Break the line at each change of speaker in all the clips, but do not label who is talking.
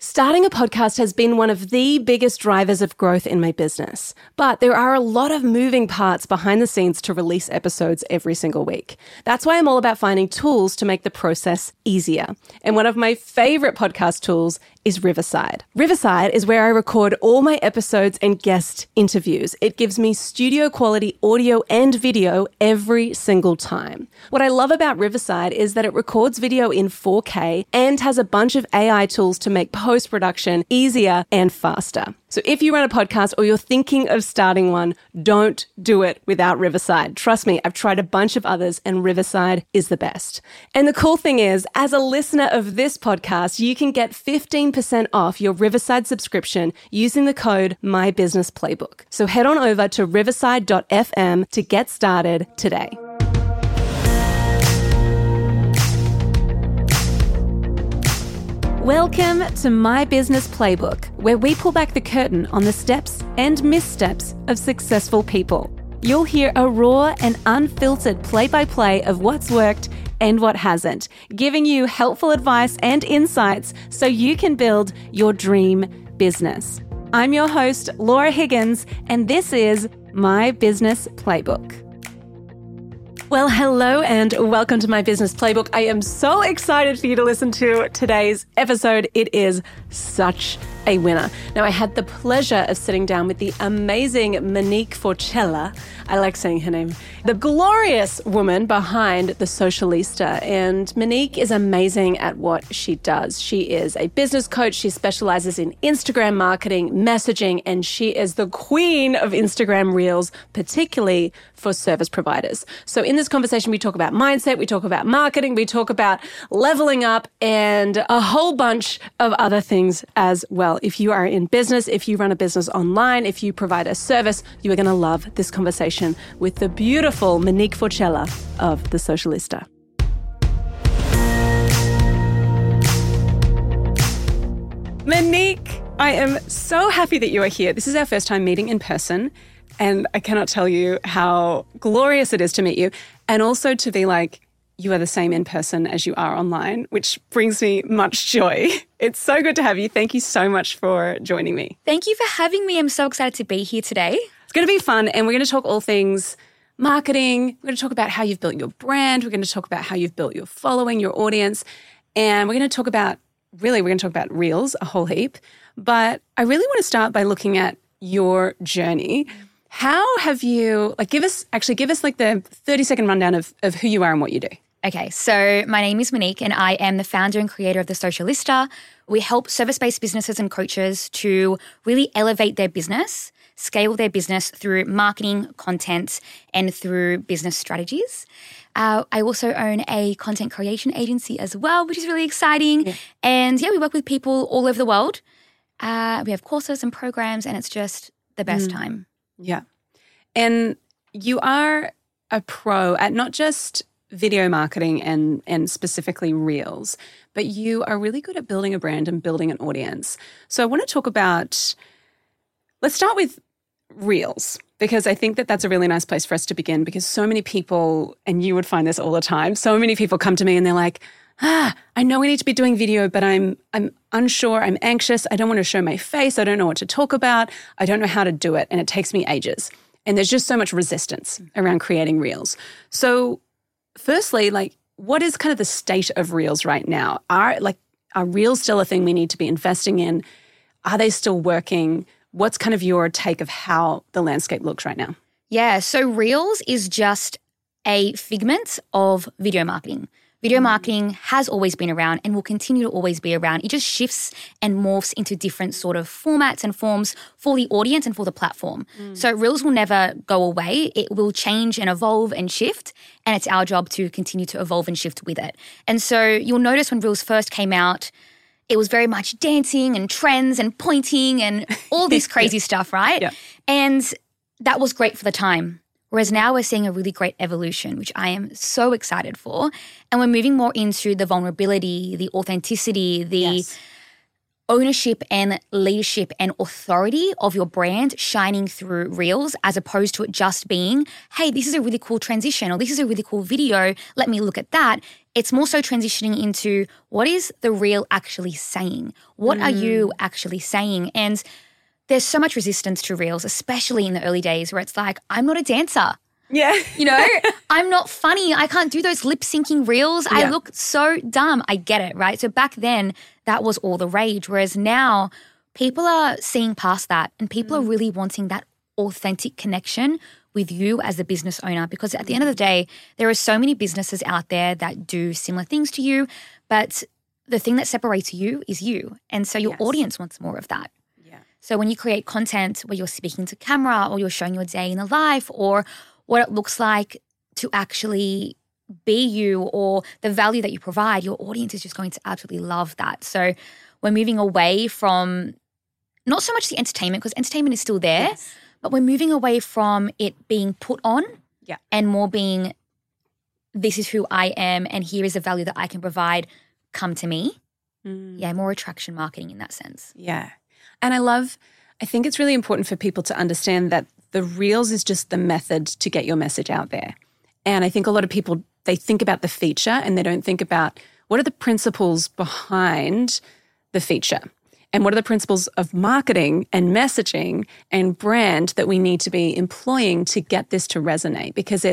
Starting a podcast has been one of the biggest drivers of growth in my business, but there are a lot of moving parts behind the scenes to release episodes every single week. That's why I'm all about finding tools to make the process easier. And one of my favorite podcast tools is Riverside. Riverside is where I record all my episodes and guest interviews. It gives me studio quality audio and video every single time. What I love about Riverside is that it records video in 4K and has a bunch of AI tools to make post-production easier and faster. So if you run a podcast or you're thinking of starting one, don't do it without Riverside. Trust me, I've tried a bunch of others and Riverside is the best. And the cool thing is, as a listener of this podcast, you can get 15% off your Riverside subscription using the code MyBusinessPlaybook. So head on over to riverside.fm to get started today. Welcome to My Business Playbook, where we pull back the curtain on the steps and missteps of successful people. You'll hear a raw and unfiltered play-by-play of what's worked and what hasn't, giving you helpful advice and insights so you can build your dream business. I'm your host, Laura Higgins, and this is My Business Playbook. Well, hello and welcome to My Business Playbook. I am so excited for you to listen to today's episode. It is such a winner. Now, I had the pleasure of sitting down with the amazing Monique Forcella. I like saying her name. The glorious woman behind The Socialista. And Monique is amazing at what she does. She is a business coach. She specializes in Instagram marketing, messaging, and she is the queen of Instagram Reels, particularly for service providers. So in this conversation, we talk about mindset, we talk about marketing, we talk about leveling up, and a whole bunch of other things as well. If you are in business, if you run a business online, if you provide a service, you are going to love this conversation with the beautiful Monique Forcella of The Socialista. Monique, I am so happy that you are here. This is our first time meeting in person, and I cannot tell you how glorious it is to meet you, and also to be like, you are the same in person as you are online, which brings me much joy. It's so good to have you. Thank you so much for joining me.
Thank you for having me. I'm so excited to be here today.
It's going to be fun, and we're going to talk all things marketing. We're going to talk about how you've built your brand. We're going to talk about how you've built your following, your audience, and we're going to talk about Reels a whole heap. But I really want to start by looking at your journey. How have you, give us the 30-second rundown of who you are and what you do.
Okay, so my name is Monique and I am the founder and creator of The Socialista. We help service-based businesses and coaches to really elevate their business, scale their business through marketing, content, and through business strategies. I also own a content creation agency as well, which is really exciting. Yeah. And we work with people all over the world. We have courses and programs, and it's just the best time.
Yeah. And you are a pro at not just video marketing and specifically Reels, but you are really good at building a brand and building an audience. So I want to talk about, let's start with Reels, because I think that that's a really nice place for us to begin, because so many people, and you would find this all the time, so many people come to me and they're like, I know we need to be doing video, but I'm unsure, I'm anxious, I don't want to show my face, I don't know what to talk about, I don't know how to do it, and it takes me ages. And there's just so much resistance around creating Reels. So firstly, what is kind of the state of Reels right now? Are Reels still a thing we need to be investing in? Are they still working? What's kind of your take of how the landscape looks right now?
Yeah, so Reels is just a figment of video marketing. Video marketing has always been around and will continue to always be around. It just shifts and morphs into different sort of formats and forms for the audience and for the platform. So Reels will never go away. It will change and evolve and shift, and it's our job to continue to evolve and shift with it. And so you'll notice when Reels first came out, it was very much dancing and trends and pointing and all this crazy stuff, right?
Yeah.
And that was great for the time. Whereas now we're seeing a really great evolution, which I am so excited for. And we're moving more into the vulnerability, the authenticity, the ownership and leadership and authority of your brand shining through Reels, as opposed to it just being, hey, this is a really cool transition, or this is a really cool video, let me look at that. it's more so transitioning into what is the reel actually saying? What are you actually saying? And there's so much resistance to reels, especially in the early days where it's like, I'm not a dancer.
Yeah.
You know, I'm not funny. I can't do those lip syncing reels.
Yeah.
I look so dumb. I get it, right? So back then, that was all the rage. Whereas now, people are seeing past that and people are really wanting that authentic connection with you as a business owner, because at the end of the day, there are so many businesses out there that do similar things to you, but the thing that separates you is you. And so your audience wants more of that.
Yeah.
So when you create content where you're speaking to camera or you're showing your day in the life or what it looks like to actually be you or the value that you provide, your audience is just going to absolutely love that. So we're moving away from not so much the entertainment, because entertainment is still there, but we're moving away from it being put on and more being, this is who I am and here is the value that I can provide. Come to me. Yeah, more attraction marketing in that sense.
Yeah. And I think it's really important for people to understand that the reels is just the method to get your message out there. And I think a lot of people, they think about the feature and they don't think about what are the principles behind the feature. And what are the principles of marketing and messaging and brand that we need to be employing to get this to resonate? Because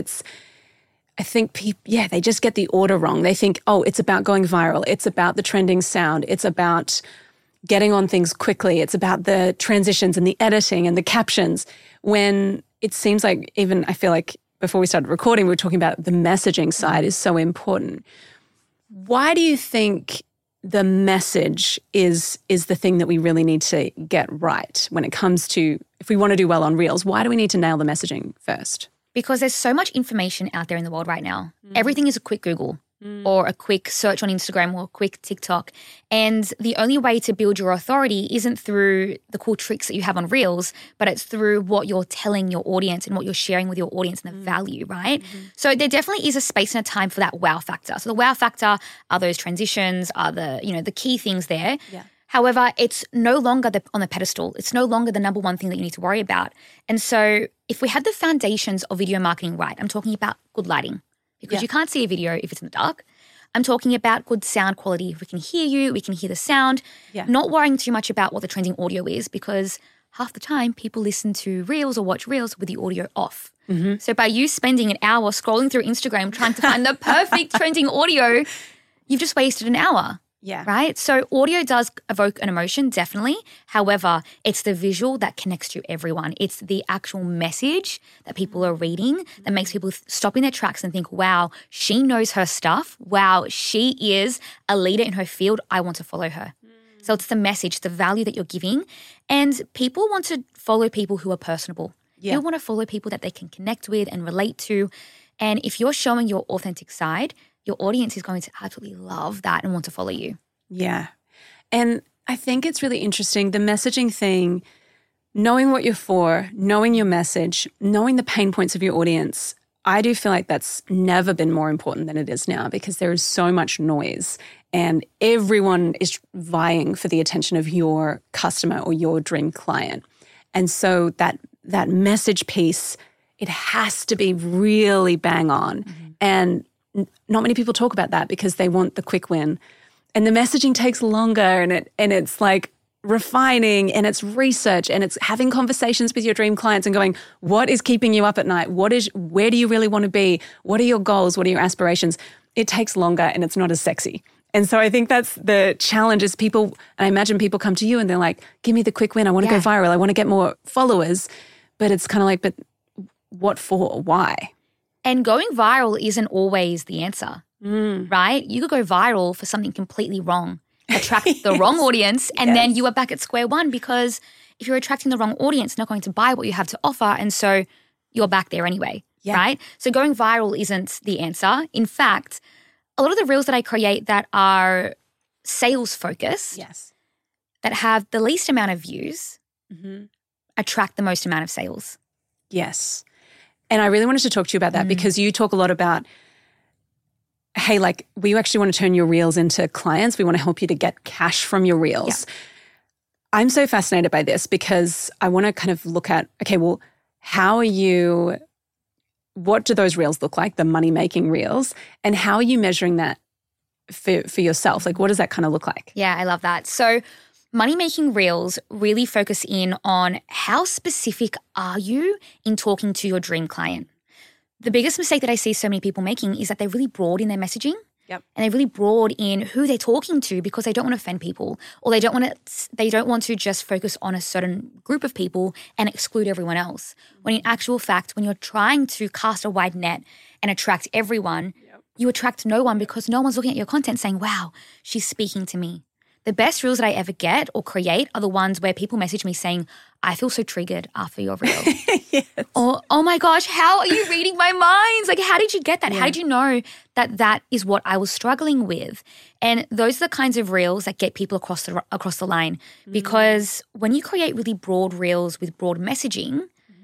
I think people, they just get the order wrong. They think, oh, it's about going viral. It's about the trending sound. It's about getting on things quickly. It's about the transitions and the editing and the captions. When it seems like, even I feel like before we started recording, we were talking about the messaging side is so important. Why do you think the message is the thing that we really need to get right when it comes to, if we want to do well on Reels, why do we need to nail the messaging first?
Because there's so much information out there in the world right now. Everything is a quick Google or a quick search on Instagram or a quick TikTok. And the only way to build your authority isn't through the cool tricks that you have on Reels, but it's through what you're telling your audience and what you're sharing with your audience and the value, right? So there definitely is a space and a time for that wow factor. So the wow factor are those transitions, are the key things there.
Yeah.
However, it's no longer on the pedestal. It's no longer the number one thing that you need to worry about. And so if we have the foundations of video marketing right, I'm talking about good lighting, because you can't see a video if it's in the dark. I'm talking about good sound quality. We can hear you, we can hear the sound. Not worrying too much about what the trending audio is, because half the time people listen to Reels or watch Reels with the audio off. So by you spending an hour scrolling through Instagram trying to find the perfect trending audio, you've just wasted an hour.
Yeah.
Right? So audio does evoke an emotion, definitely. However, it's the visual that connects to everyone. It's the actual message that people are reading that makes people stop in their tracks and think, wow, she knows her stuff. Wow, she is a leader in her field. I want to follow her. So it's the message, the value that you're giving. And people want to follow people who are personable. People want to follow people that they can connect with and relate to. And if you're showing your authentic side, your audience is going to absolutely love that and want to follow you.
Yeah. And I think it's really interesting, the messaging thing, knowing what you're for, knowing your message, knowing the pain points of your audience. I do feel like that's never been more important than it is now, because there is so much noise and everyone is vying for the attention of your customer or your dream client. And so that message piece, it has to be really bang on. And not many people talk about that because they want the quick win. And the messaging takes longer, and it's like refining, and it's research, and it's having conversations with your dream clients and going, what is keeping you up at night? Where do you really want to be? What are your goals? What are your aspirations? It takes longer and it's not as sexy. And so I think that's the challenge is people, and I imagine people come to you and they're like, give me the quick win. I want to go viral. I want to get more followers. But it's kind of like, but what for? Why?
And going viral isn't always the answer, right? You could go viral for something completely wrong, attract the wrong audience, and then you are back at square one, because if you're attracting the wrong audience, they're not going to buy what you have to offer, and so you're back there anyway, right? So going viral isn't the answer. In fact, a lot of the reels that I create that are sales focused, that have the least amount of views, attract the most amount of sales.
Yes. And I really wanted to talk to you about that because you talk a lot about, hey, like we actually want to turn your reels into clients. We want to help you to get cash from your reels. I'm so fascinated by this because I want to kind of look at, okay, well, what do those reels look like, the money-making reels, and how are you measuring that for yourself? Like, what does that kind of look like?
Yeah, I love that. So money-making reels really focus in on how specific are you in talking to your dream client. The biggest mistake that I see so many people making is that they're really broad in their messaging.
Yep.
And they're really broad in who they're talking to because they don't want to offend people, or they don't want to just focus on a certain group of people and exclude everyone else. When in actual fact, when you're trying to cast a wide net and attract everyone, you attract no one because no one's looking at your content saying, wow, she's speaking to me. The best reels that I ever get or create are the ones where people message me saying, I feel so triggered after your reel.
Yes.
Or, oh my gosh, how are you reading my minds? Like, how did you get that?
Yeah.
How did you know that that is what I was struggling with? And those are the kinds of reels that get people across the line. Because when you create really broad reels with broad messaging,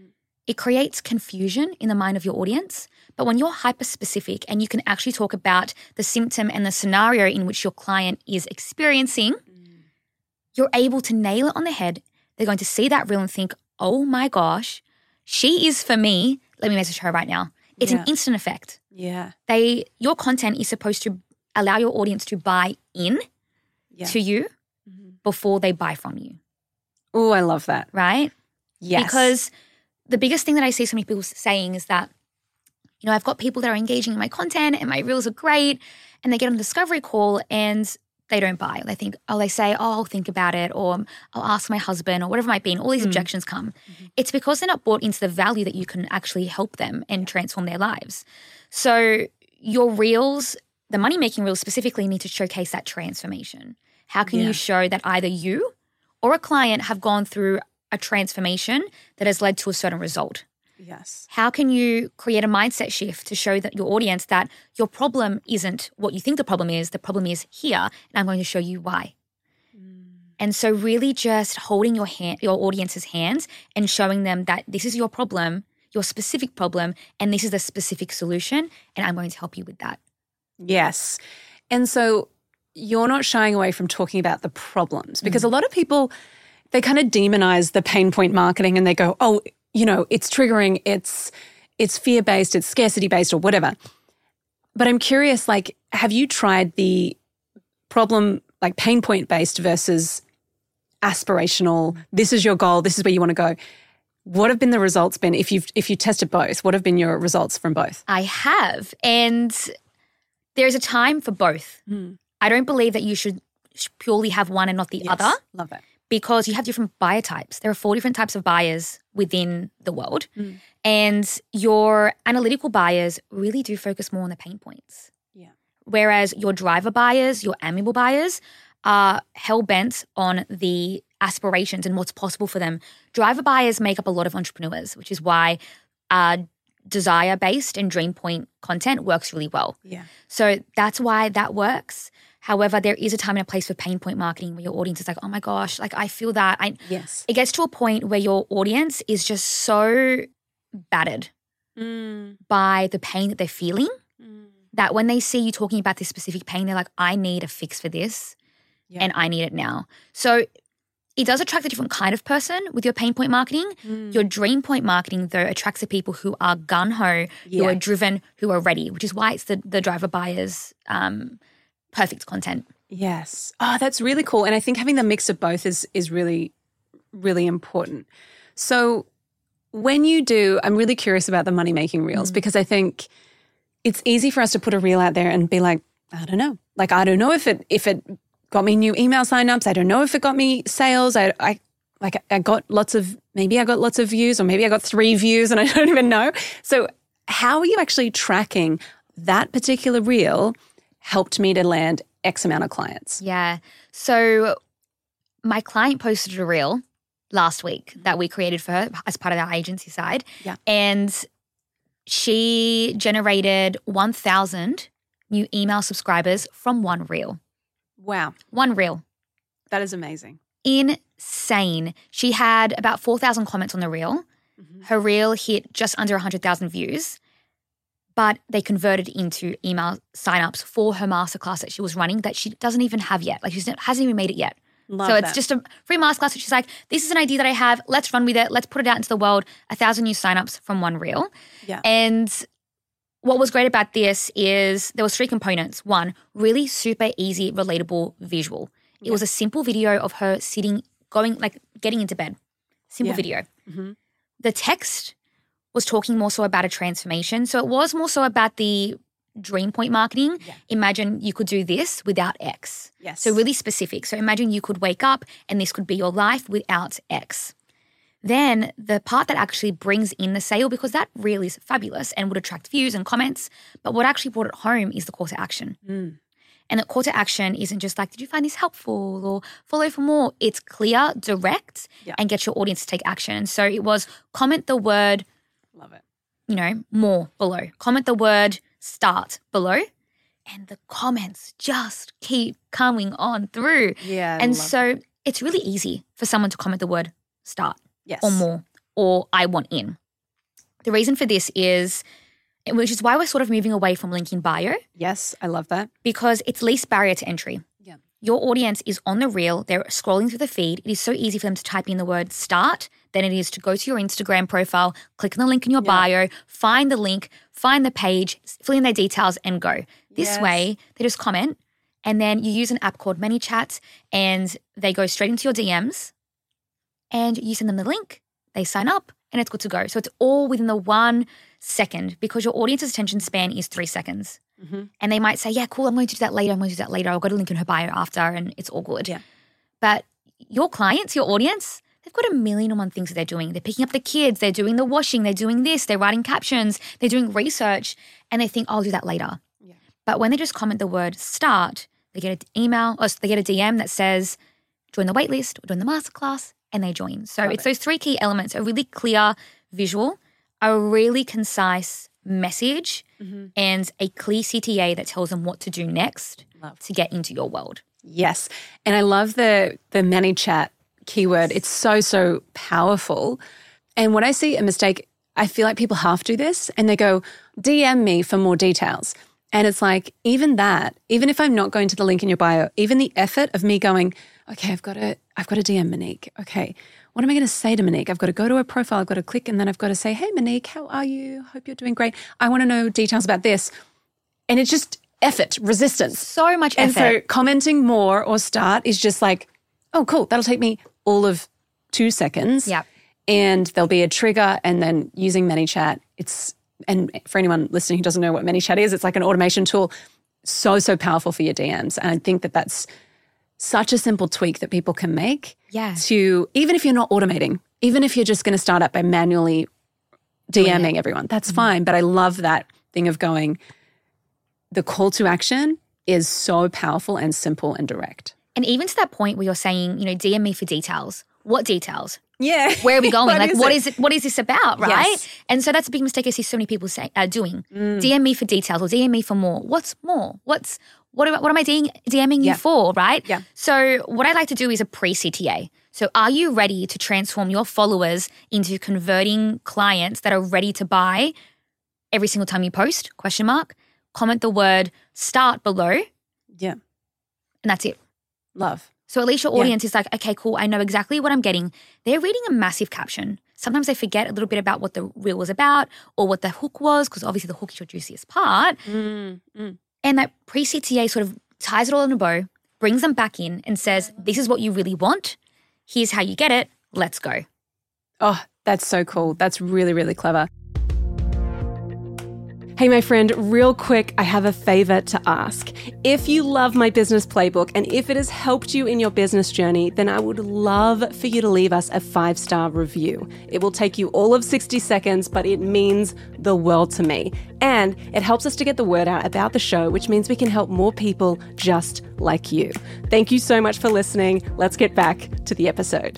it creates confusion in the mind of your audience. But when you're hyper-specific and you can actually talk about the symptom and the scenario in which your client is experiencing, you're able to nail it on the head. They're going to see that reel and think, oh my gosh, she is for me. Let me message her right now. It's an instant effect.
Yeah.
Your content is supposed to allow your audience to buy in to you before they buy from you.
Oh, I love that.
Right?
Yes.
Because the biggest thing that I see so many people saying is that, you know, I've got people that are engaging in my content and my reels are great, and they get on a discovery call and they don't buy. They say, I'll think about it, or I'll ask my husband, or whatever it might be, and all these objections come. It's because they're not bought into the value that you can actually help them and transform their lives. So your reels, the money-making reels specifically, need to showcase that transformation. How can you show that either you or a client have gone through a transformation that has led to a certain result?
Yes.
How can you create a mindset shift to show that your audience that your problem isn't what you think the problem is here, and I'm going to show you why. And so really just holding your audience's hands and showing them that this is your problem, your specific problem, and this is the specific solution, and I'm going to help you with that.
Yes. And so you're not shying away from talking about the problems, because a lot of people, they kind of demonize the pain point marketing and they go, oh, you know, it's triggering, it's fear-based, it's scarcity-based or whatever. But I'm curious, like, have you tried the problem, like pain point-based versus aspirational, this is your goal, this is where you want to go? What have been the results been? If you tested both, what have been your results from both?
I have. And there's a time for both. I don't believe that you should purely have one and not the other.
Love that.
Because you have different buyer types. There are 4 different types of buyers within the world. And your analytical buyers really do focus more on the pain points.
Yeah.
Whereas your driver buyers, your amiable buyers are hell-bent on the aspirations and what's possible for them. Driver buyers make up a lot of entrepreneurs, which is why desire-based and dream point content works really well.
Yeah.
So that's why that works. However, there is a time and a place for pain point marketing where your audience is like, oh my gosh, like I feel that.
Yes.
It gets to a point where your audience is just so battered by the pain that they're feeling that when they see you talking about this specific pain, they're like, I need a fix for this and I need it now. So it does attract a different kind of person with your pain point marketing. Your dream point marketing, though, attracts the people who are gun-ho, who are driven, who are ready, which is why it's the driver buyers perfect content.
Yes. Oh, that's really cool. And I think having the mix of both is really, really important. So when you do, I'm really curious about the money-making reels because I think it's easy for us to put a reel out there and be like, I don't know. Like, I don't know if it got me new email signups. I don't know if it got me sales. I got lots of views, or maybe I got 3 views and I don't even know. So how are you actually tracking that particular reel helped me to land X amount of clients?
Yeah. So my client posted a reel last week that we created for her as part of our agency side.
Yeah.
And she generated 1,000 new email subscribers from one reel.
Wow.
One reel.
That is amazing.
Insane. She had about 4,000 comments on the reel. Her reel hit just under 100,000 views. But they converted into email signups for her masterclass that she was running that she doesn't even have yet. Like, she hasn't even made it yet.
Love
so it's
that.
just a free masterclass. She's like, this is an idea that I have. Let's run with it. Let's put it out into the world. 1,000 new signups from one reel.
Yeah.
And what was great about this is there was 3 components. 1, really super easy, relatable visual. It was a simple video of her sitting, getting into bed. Simple video. Mm-hmm. The text was talking more so about a transformation. So it was more so about the dream point marketing. Yeah. Imagine you could do this without X.
Yes.
So really specific. So imagine you could wake up and this could be your life without X. Then the part that actually brings in the sale, because that reel is fabulous and would attract views and comments, but what actually brought it home is the call to action. And the call to action isn't just like, did you find this helpful or follow for more? It's clear, direct, and get your audience to take action. So it was comment the word,
love it,
more below. Comment the word start below. And the comments just keep coming on through.
Yeah.
And so it's really easy for someone to comment the word start.
Yes.
Or more, or I want in. The reason for this is, which is why we're sort of moving away from link in bio.
Yes, I love that.
Because it's least barrier to entry.
Yeah.
Your audience is on the reel. They're scrolling through the feed. It is so easy for them to type in the word start than it is to go to your Instagram profile, click on the link in your bio, find the link, find the page, fill in their details and go. This way, they just comment and then you use an app called ManyChat and they go straight into your DMs. And you send them the link, they sign up, and it's good to go. So it's all within the 1 second because your audience's attention span is 3 seconds. Mm-hmm. And they might say, yeah, cool, I'm going to do that later. I'll go to link in her bio after and it's all good. Yeah. But your clients, your audience, they've got 1,000,001 things that they're doing. They're picking up the kids, they're doing the washing, they're doing this, they're writing captions, they're doing research, and they think, I'll do that later. Yeah. But when they just comment the word start, they get an email or they get a DM that says, join the waitlist or join the masterclass. And they join. So it's those 3 key elements: a really clear visual, a really concise message, and a clear CTA that tells them what to do next to get into your world.
Yes. And I love the ManyChat keyword. It's so powerful. And when I see a mistake, I feel like people half do this and they go, DM me for more details. And it's like, even if I'm not going to the link in your bio, even the effort of me going, okay, I've got to DM Monique. Okay, what am I going to say to Monique? I've got to go to her profile. I've got to click and then I've got to say, hey, Monique, how are you? Hope you're doing great. I want to know details about this. And it's just effort, resistance.
So much effort.
And so commenting more or start is just like, oh, cool. That'll take me all of 2 seconds.
Yeah.
And there'll be a trigger and then using ManyChat, and for anyone listening who doesn't know what ManyChat is, it's like an automation tool. So powerful for your DMs. And I think that that's such a simple tweak that people can make to, even if you're not automating, even if you're just going to start up by manually DMing everyone, that's fine. But I love that thing of going, the call to action is so powerful and simple and direct.
And even to that point where you're saying, DM me for details. What details?
Yeah.
Where are we going? What is it? What is this about, right?
Yes.
And so that's a big mistake I see so many people doing. DM me for details or DM me for more. What's more? What am I DMing you for, right?
Yeah.
So what I like to do is a pre-CTA. So are you ready to transform your followers into converting clients that are ready to buy every single time you post? ? Comment the word start below.
Yeah.
And that's it.
Love.
So at least your audience is like, okay, cool, I know exactly what I'm getting. They're reading a massive caption. Sometimes they forget a little bit about what the reel was about or what the hook was, because obviously the hook is your juiciest part. And that pre-CTA sort of ties it all in a bow, brings them back in and says, this is what you really want. Here's how you get it. Let's go.
Oh, that's so cool. That's really, really clever. Hey, my friend, real quick, I have a favor to ask. If you love my business playbook and if it has helped you in your business journey, then I would love for you to leave us a 5-star review. It will take you all of 60 seconds, but it means the world to me. And it helps us to get the word out about the show, which means we can help more people just like you. Thank you so much for listening. Let's get back to the episode.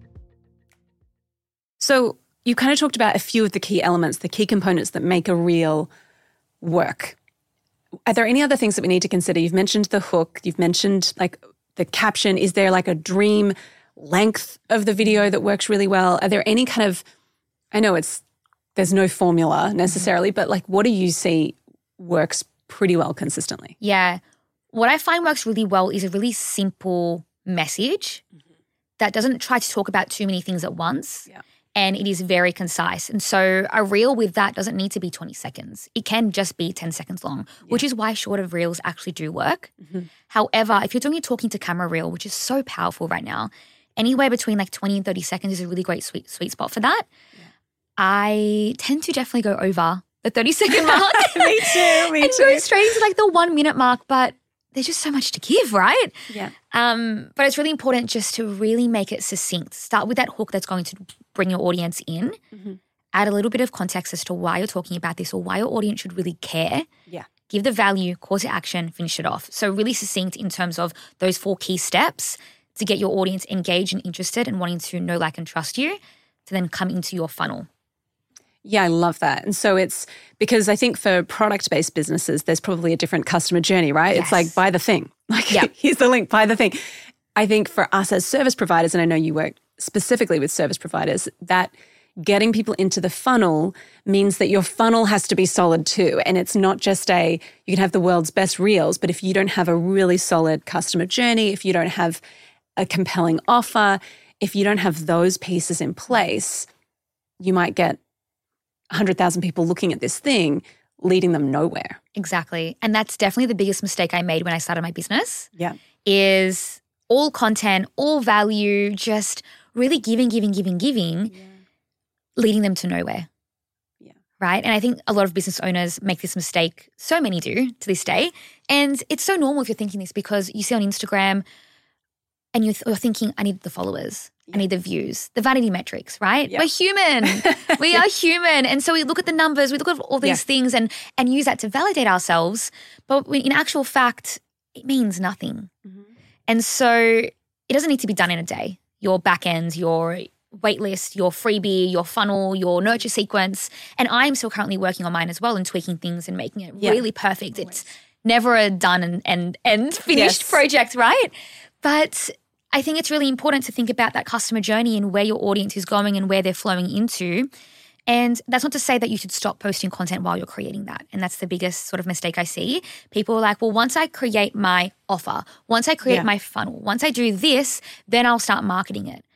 So you kind of talked about a few of the key elements, the key components that make a reel work. Are there any other things that we need to consider? You've mentioned the hook. You've mentioned like the caption. Is there like a dream length of the video that works really well? Are there any kind of, I know there's no formula necessarily, but like what do you see works pretty well consistently?
Yeah. What I find works really well is a really simple message that doesn't try to talk about too many things at once.
Yeah.
and it is very concise. And so a reel with that doesn't need to be 20 seconds. It can just be 10 seconds long, which is why shorter reels actually do work. However, if you're doing a talking to camera reel, which is so powerful right now, anywhere between like 20 and 30 seconds is a really great sweet spot for that. I tend to definitely go over the 30-second mark.
Me too.
And go straight into like the 1 minute mark, but there's just so much to give, right?
Yeah.
But it's really important just to really make it succinct. Start with that hook that's going to bring your audience in. Add a little bit of context as to why you're talking about this or why your audience should really care.
Yeah.
Give the value, call to action, finish it off. So really succinct in terms of those 4 key steps to get your audience engaged and interested and wanting to know, like, and trust you to then come into your funnel.
Yeah, I love that. And so it's because I think for product-based businesses, there's probably a different customer journey, right? It's like, buy the thing. Like, here's the link, buy the thing. I think for us as service providers, and I know you work specifically with service providers, that getting people into the funnel means that your funnel has to be solid too. And it's not just you can have the world's best reels, but if you don't have a really solid customer journey, if you don't have a compelling offer, if you don't have those pieces in place, you might get 100,000 people looking at this thing, leading them nowhere.
Exactly. And that's definitely the biggest mistake I made when I started my business.
Yeah.
Is all content, all value, just really giving, leading them to nowhere.
Yeah.
Right? And I think a lot of business owners make this mistake. So many do to this day. And it's so normal if you're thinking this because you see on Instagram and you're thinking, I need the followers. I need the views, the vanity metrics, right? We're human. We are human. And so we look at the numbers, we look at all these things and use that to validate ourselves. But in actual fact, it means nothing. And so it doesn't need to be done in a day. Your back end, your waitlist, your freebie, your funnel, your nurture sequence. And I'm still currently working on mine as well and tweaking things and making it really perfect. Always. It's never a done and finished project, right? But I think it's really important to think about that customer journey and where your audience is going and where they're flowing into. And that's not to say that you should stop posting content while you're creating that. And that's the biggest sort of mistake I see. People are like, well, once I create my offer, once I create my funnel, once I do this, then I'll start marketing it.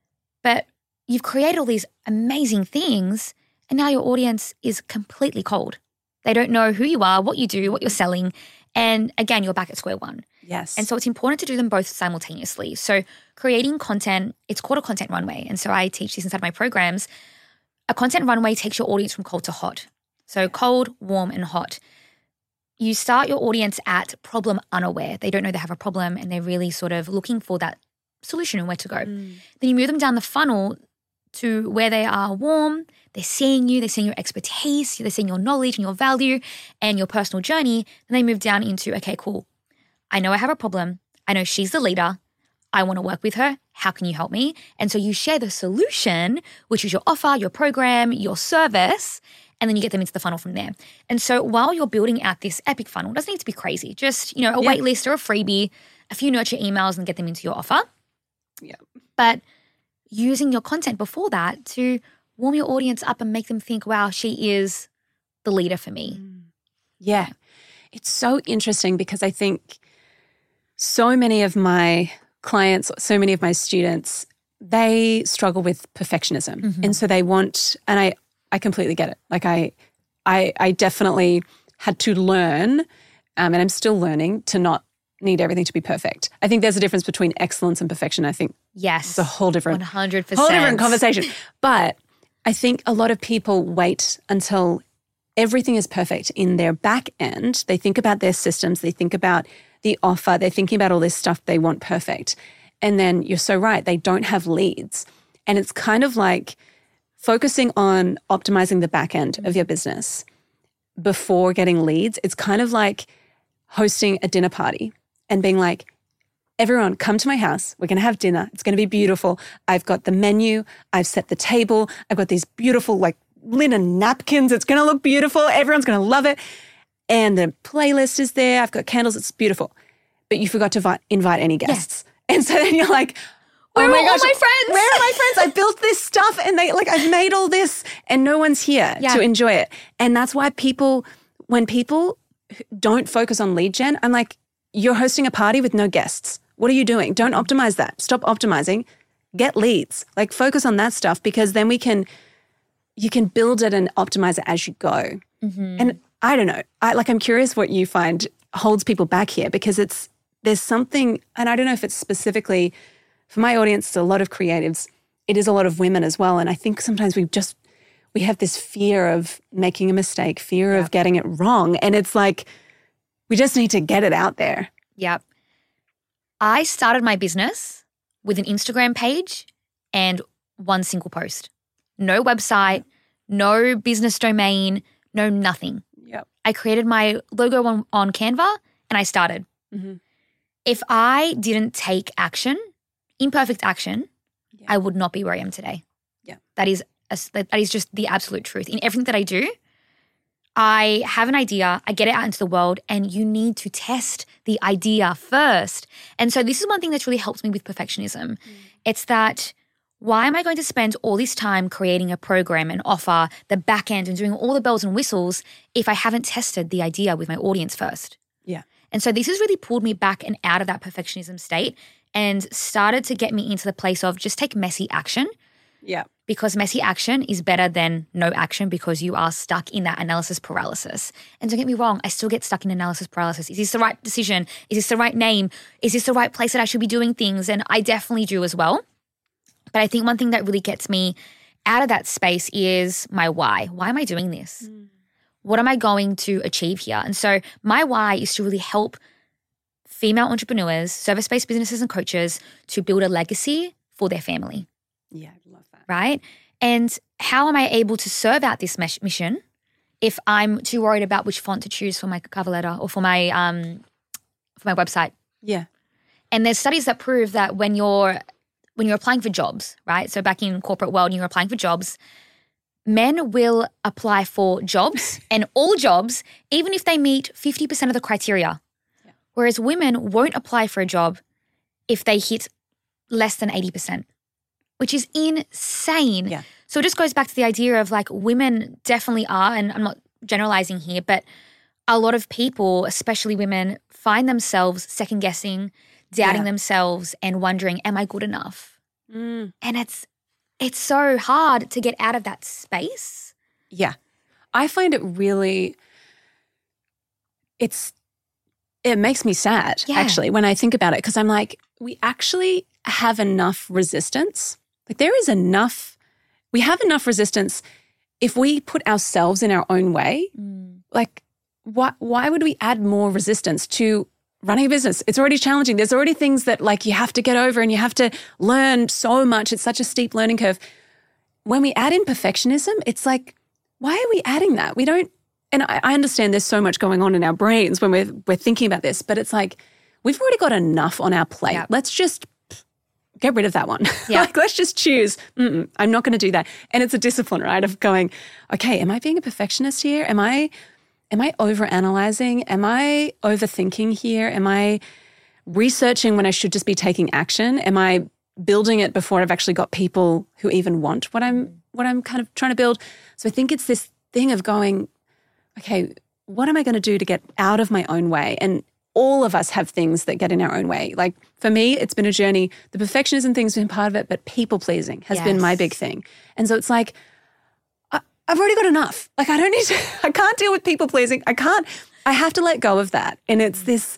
But you've created all these amazing things and now your audience is completely cold. They don't know who you are, what you do, what you're selling. And again, you're back at square one.
Yes.
And so it's important to do them both simultaneously. So creating content, it's called a content runway. And so I teach this inside my programs. A content runway takes your audience from cold to hot. So cold, warm, and hot. You start your audience at problem unaware. They don't know they have a problem and they're really sort of looking for that solution and where to go. Then you move them down the funnel to where they are warm. They're seeing you, they're seeing your expertise, they're seeing your knowledge and your value and your personal journey. And they move down into, okay, cool. I know I have a problem. I know she's the leader. I want to work with her. How can you help me? And so you share the solution, which is your offer, your program, your service, and then you get them into the funnel from there. And so while you're building out this epic funnel, it doesn't need to be crazy. Just, a wait list or a freebie, a few nurture emails and get them into your offer.
Yeah.
But using your content before that to warm your audience up and make them think, wow, she is the leader for me.
Yeah. It's so interesting because I think so many of my clients, so many of my students, they struggle with perfectionism. And so they want, and I completely get it. Like I definitely had to learn, and I'm still learning to not need everything to be perfect. I think there's a difference between excellence and perfection. I think it's a whole different
100%.
Whole different conversation. But I think a lot of people wait until everything is perfect in their back end. They think about their systems. They think about the offer. They're thinking about all this stuff they want perfect. And then you're so right. They don't have leads. And it's kind of like focusing on optimizing the back end of your business before getting leads. It's kind of like hosting a dinner party and being like, everyone, come to my house. We're going to have dinner. It's going to be beautiful. I've got the menu. I've set the table. I've got these beautiful linen napkins. It's going to look beautiful. Everyone's going to love it. And the playlist is there. I've got candles. It's beautiful. But you forgot to invite any guests. Yeah. And so then you're like,
oh my gosh, my friends?
Where are my friends? I built this stuff and I've made all this and no one's here to enjoy it. And that's why when people don't focus on lead gen, I'm like, you're hosting a party with no guests. What are you doing? Don't optimize that. Stop optimizing. get leads, like focus on that stuff, because then you can build it and optimize it as you go. And I don't know, I'm curious what you find holds people back here, because there's something, and I don't know if it's specifically for my audience, it's a lot of creatives. It is a lot of women as well. And I think sometimes we have this fear of making a mistake, fear of getting it wrong. And it's like, we just need to get it out there.
Yep. I started my business with an Instagram page and one single post. No website, no business domain, no nothing.
Yep.
I created my logo on Canva and I started. If I didn't take action, imperfect action, I would not be where I am today.
Yeah.
That is just the absolute truth. In everything that I do, I have an idea, I get it out into the world, and you need to test the idea first. And so this is one thing that's really helped me with perfectionism. It's that, why am I going to spend all this time creating a program and offer the back end and doing all the bells and whistles if I haven't tested the idea with my audience first?
Yeah.
And so this has really pulled me back and out of that perfectionism state and started to get me into the place of just take messy action.
Yeah.
Because messy action is better than no action, because you are stuck in that analysis paralysis. And don't get me wrong, I still get stuck in analysis paralysis. Is this the right decision? Is this the right name? Is this the right place that I should be doing things? And I definitely do as well. But I think one thing that really gets me out of that space is my why. Why am I doing this? What am I going to achieve here? And so my why is to really help female entrepreneurs, service-based businesses and coaches to build a legacy for their family.
Yeah, I love that.
Right? And how am I able to serve out this mission if I'm too worried about which font to choose for my cover letter or for my website?
Yeah.
And there's studies that prove that when you're applying for jobs, right? So back in corporate world, you're applying for jobs, men will apply for jobs and all jobs, even if they meet 50% of the criteria. Yeah. Whereas women won't apply for a job if they hit less than 80%. Which is insane.
Yeah.
So it just goes back to the idea of like, women definitely are, and I'm not generalizing here, but a lot of people, especially women, find themselves second guessing, doubting themselves and wondering, am I good enough? And it's so hard to get out of that space.
Yeah. I find it really, it makes me sad actually when I think about it, because I'm like, we actually have enough resistance. Like we have enough resistance if we put ourselves in our own way. Like why would we add more resistance to running a business? It's already challenging. There's already things that like you have to get over and you have to learn so much. It's such a steep learning curve. When we add in perfectionism, it's like, why are we adding that? We don't, and I understand there's so much going on in our brains when we're thinking about this, but it's like, we've already got enough on our plate. Yep. Let's just get rid of that one. Yep. Like, let's just choose. I'm not going to do that. And it's a discipline, right, of going, okay, am I being a perfectionist here? Am I overanalyzing? Am I overthinking here? Am I researching when I should just be taking action? Am I building it before I've actually got people who even want what I'm kind of trying to build? So I think it's this thing of going, okay, what am I going to do to get out of my own way? And all of us have things that get in our own way. Like for me, it's been a journey. The perfectionism thing's been part of it, but people pleasing has been my big thing. And so it's like, I've already got enough. Like I can't deal with people pleasing. I have to let go of that. And it's this,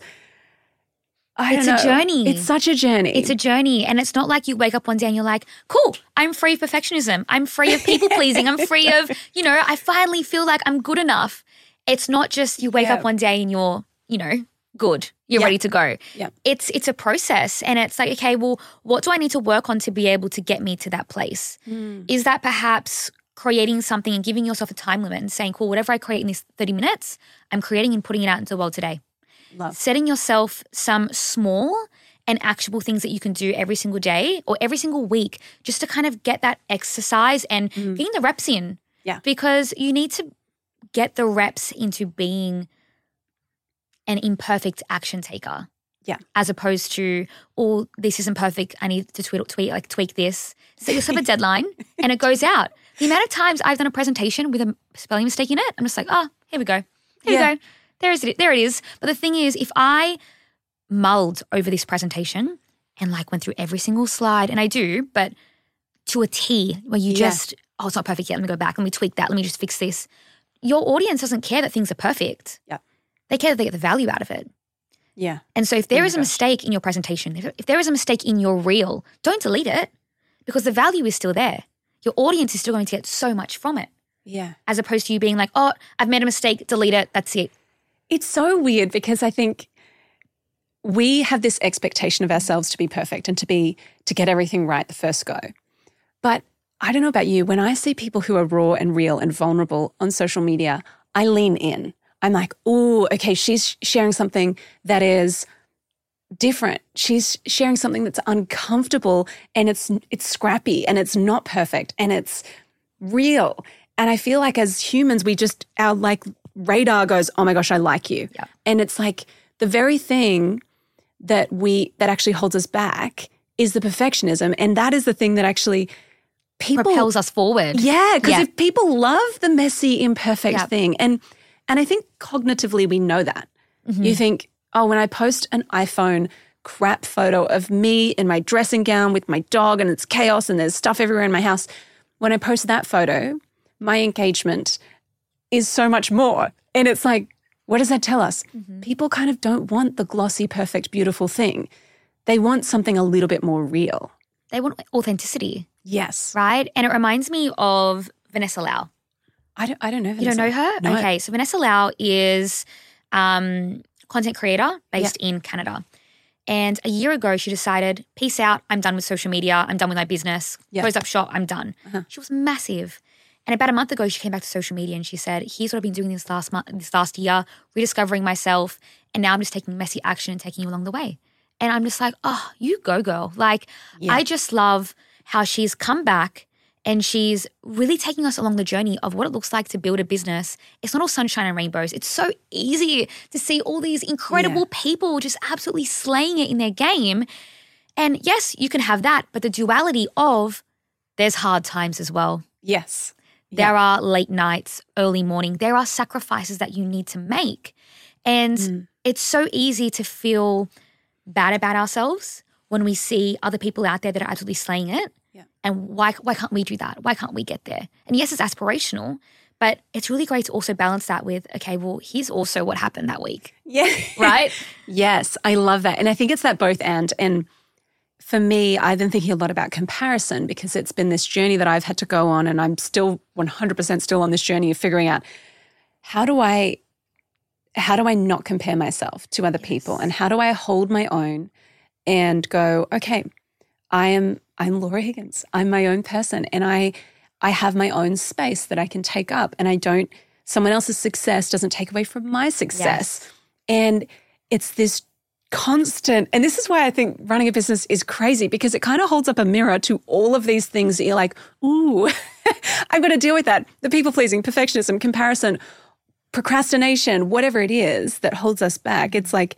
It's a journey.
It's such a journey.
It's a journey. And it's not like you wake up one day and you're like, cool, I'm free of perfectionism. I'm free of people pleasing. I'm free of, I finally feel like I'm good enough. It's not just you wake up one day and you're, good. You're ready to go.
Yeah.
It's a process. And it's like, okay, well, what do I need to work on to be able to get me to that place? Is that perhaps creating something and giving yourself a time limit and saying, cool, whatever I create in these 30 minutes, I'm creating and putting it out into the world today.
Love.
Setting yourself some small and actionable things that you can do every single day or every single week just to kind of get that exercise and getting the reps in.
Yeah.
Because you need to get the reps into being an imperfect action taker.
Yeah.
As opposed to, oh, this isn't perfect. I need to tweak this. Set yourself a deadline and it goes out. The amount of times I've done a presentation with a spelling mistake in it, I'm just like, oh, here we go. Here we go. There it is. But the thing is, if I mulled over this presentation and like went through every single slide, and I do, but to a T where you just, oh, it's not perfect yet. Let me go back. Let me tweak that. Let me just fix this. Your audience doesn't care that things are perfect.
Yeah.
They care that they get the value out of it.
Yeah.
And so if there is a mistake in your presentation, if there is a mistake in your reel, don't delete it because the value is still there. Your audience is still going to get so much from it.
Yeah.
As opposed to you being like, oh, I've made a mistake, delete it, that's it.
It's so weird because I think we have this expectation of ourselves to be perfect and to get everything right the first go. But I don't know about you, when I see people who are raw and real and vulnerable on social media, I lean in. I'm like, oh, okay, she's sharing something that is different. She's sharing something that's uncomfortable and it's scrappy and it's not perfect and it's real. And I feel like as humans, our like radar goes, oh my gosh, I like you.
Yeah.
And it's like the very thing that actually holds us back is the perfectionism. And that is the thing that actually
propels us forward.
Yeah, because if people love the messy, imperfect thing, and I think cognitively we know that. Mm-hmm. You think, oh, when I post an iPhone crap photo of me in my dressing gown with my dog and it's chaos and there's stuff everywhere in my house, when I post that photo, my engagement is so much more. And it's like, what does that tell us? Mm-hmm. People kind of don't want the glossy, perfect, beautiful thing. They want something a little bit more real.
They want authenticity.
Yes.
Right? And it reminds me of Vanessa Lau.
I don't know Vanessa.
You don't know her?
No.
Okay. So Vanessa Lau is content creator based in Canada. And a year ago, she decided, peace out, I'm done with social media, I'm done with my business, close up shop, I'm done. Uh-huh. She was massive. And about a month ago, she came back to social media and she said, here's what I've been doing this last year, rediscovering myself, and now I'm just taking messy action and taking you along the way. And I'm just like, oh, you go, girl. Like, I just love how she's come back and she's really taking us along the journey of what it looks like to build a business. It's not all sunshine and rainbows. It's so easy to see all these incredible people just absolutely slaying it in their game. And yes, you can have that, but the duality of there's hard times as well.
Yes.
There are late nights, early morning. There are sacrifices that you need to make. And it's so easy to feel bad about ourselves when we see other people out there that are absolutely slaying it. Yeah. And why can't we do that? Why can't we get there? And yes, it's aspirational, but it's really great to also balance that with, okay, well, here's also what happened that week.
Yeah.
Right?
Yes, I love that. And I think it's that both and for me, I've been thinking a lot about comparison because it's been this journey that I've had to go on and I'm still 100% still on this journey of figuring out how do I not compare myself to other people and how do I hold my own and go, okay, I'm Laura Higgins. I'm my own person and I have my own space that I can take up and someone else's success doesn't take away from my success. Yes. And it's this constant, and this is why I think running a business is crazy because it kind of holds up a mirror to all of these things that you're like, ooh, I've got to deal with that. The people-pleasing, perfectionism, comparison, procrastination, whatever it is that holds us back. It's like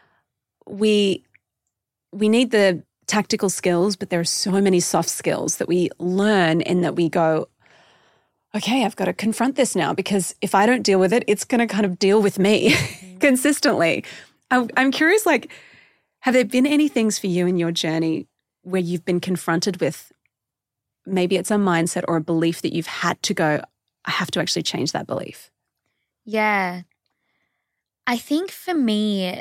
we need the tactical skills, but there are so many soft skills that we learn and that we go, okay, I've got to confront this now because if I don't deal with it, it's going to kind of deal with me consistently. I'm curious, like, have there been any things for you in your journey where you've been confronted with maybe it's a mindset or a belief that you've had to go, I have to actually change that belief?
Yeah. I think for me,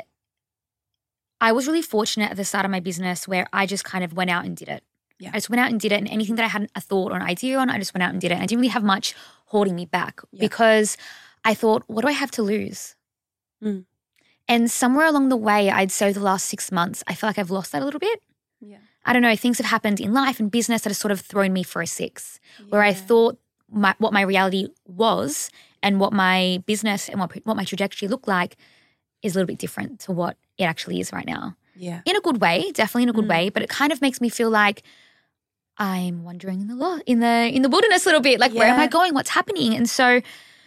I was really fortunate at the start of my business where I just kind of went out and did it. Yeah. I just went out and did it, and anything that I had a thought or an idea on, I just went out and did it. And I didn't really have much holding me back because I thought, what do I have to lose? Mm. And somewhere along the way, I'd say the last 6 months, I feel like I've lost that a little bit. Yeah. I don't know, things have happened in life and business that have sort of thrown me for a six, where I thought what my reality was and what my business and what my trajectory looked like is a little bit different to what it actually is right now. Yeah. In a good way, definitely in a good way, but it kind of makes me feel like I'm wandering in the wilderness a little bit. Like, where am I going? What's happening? And so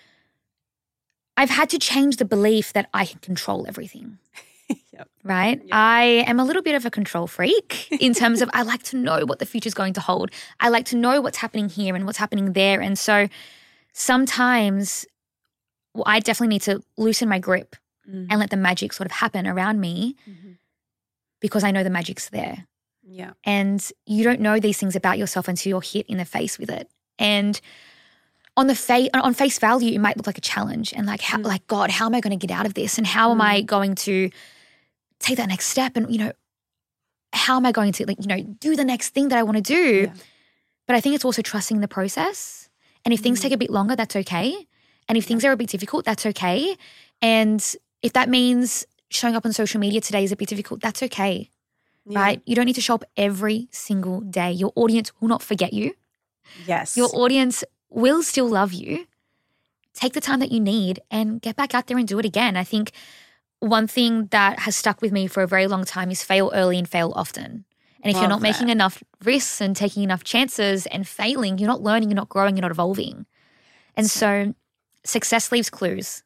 I've had to change the belief that I can control everything. Right? Yep. I am a little bit of a control freak in terms of I like to know what the future is going to hold. I like to know what's happening here and what's happening there. And so sometimes I definitely need to loosen my grip and let the magic sort of happen around me because I know the magic's there.
Yeah.
And you don't know these things about yourself until you're hit in the face with it. And on face value, it might look like a challenge and like, God, how am I going to get out of this? And how am I going to take that next step? And, how am I going to do the next thing that I want to do?
Yeah.
But I think it's also trusting the process. And if things take a bit longer, that's okay. And if things are a bit difficult, that's okay. And if that means showing up on social media today is a bit difficult, that's okay, right? You don't need to show up every single day. Your audience will not forget you.
Yes.
Your audience will still love you. Take the time that you need and get back out there and do it again. I think one thing that has stuck with me for a very long time is fail early and fail often. And if you're not making enough risks and taking enough chances and failing, you're not learning, you're not growing, you're not evolving. And so success leaves clues.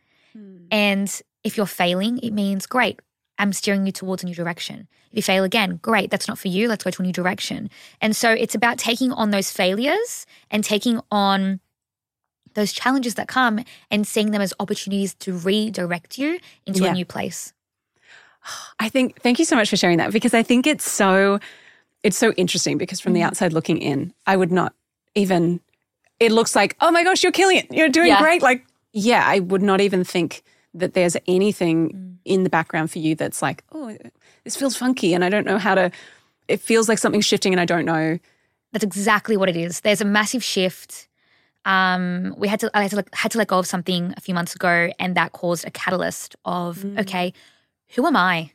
And if you're failing, it means, great, I'm steering you towards a new direction. If you fail again, great, that's not for you, let's go to a new direction. And so it's about taking on those failures and taking on those challenges that come and seeing them as opportunities to redirect you into a new place.
Thank you so much for sharing that, because I think it's so interesting, because from the outside looking in, I would not even, it looks like, oh my gosh, you're killing it. You're doing great. Like, I would not even think that there's anything in the background for you that's like, oh, this feels funky and I don't know how to, it feels like something's shifting and I don't know.
That's exactly what it is. There's a massive shift. I had to let go of something a few months ago, and that caused a catalyst of, okay, who am I?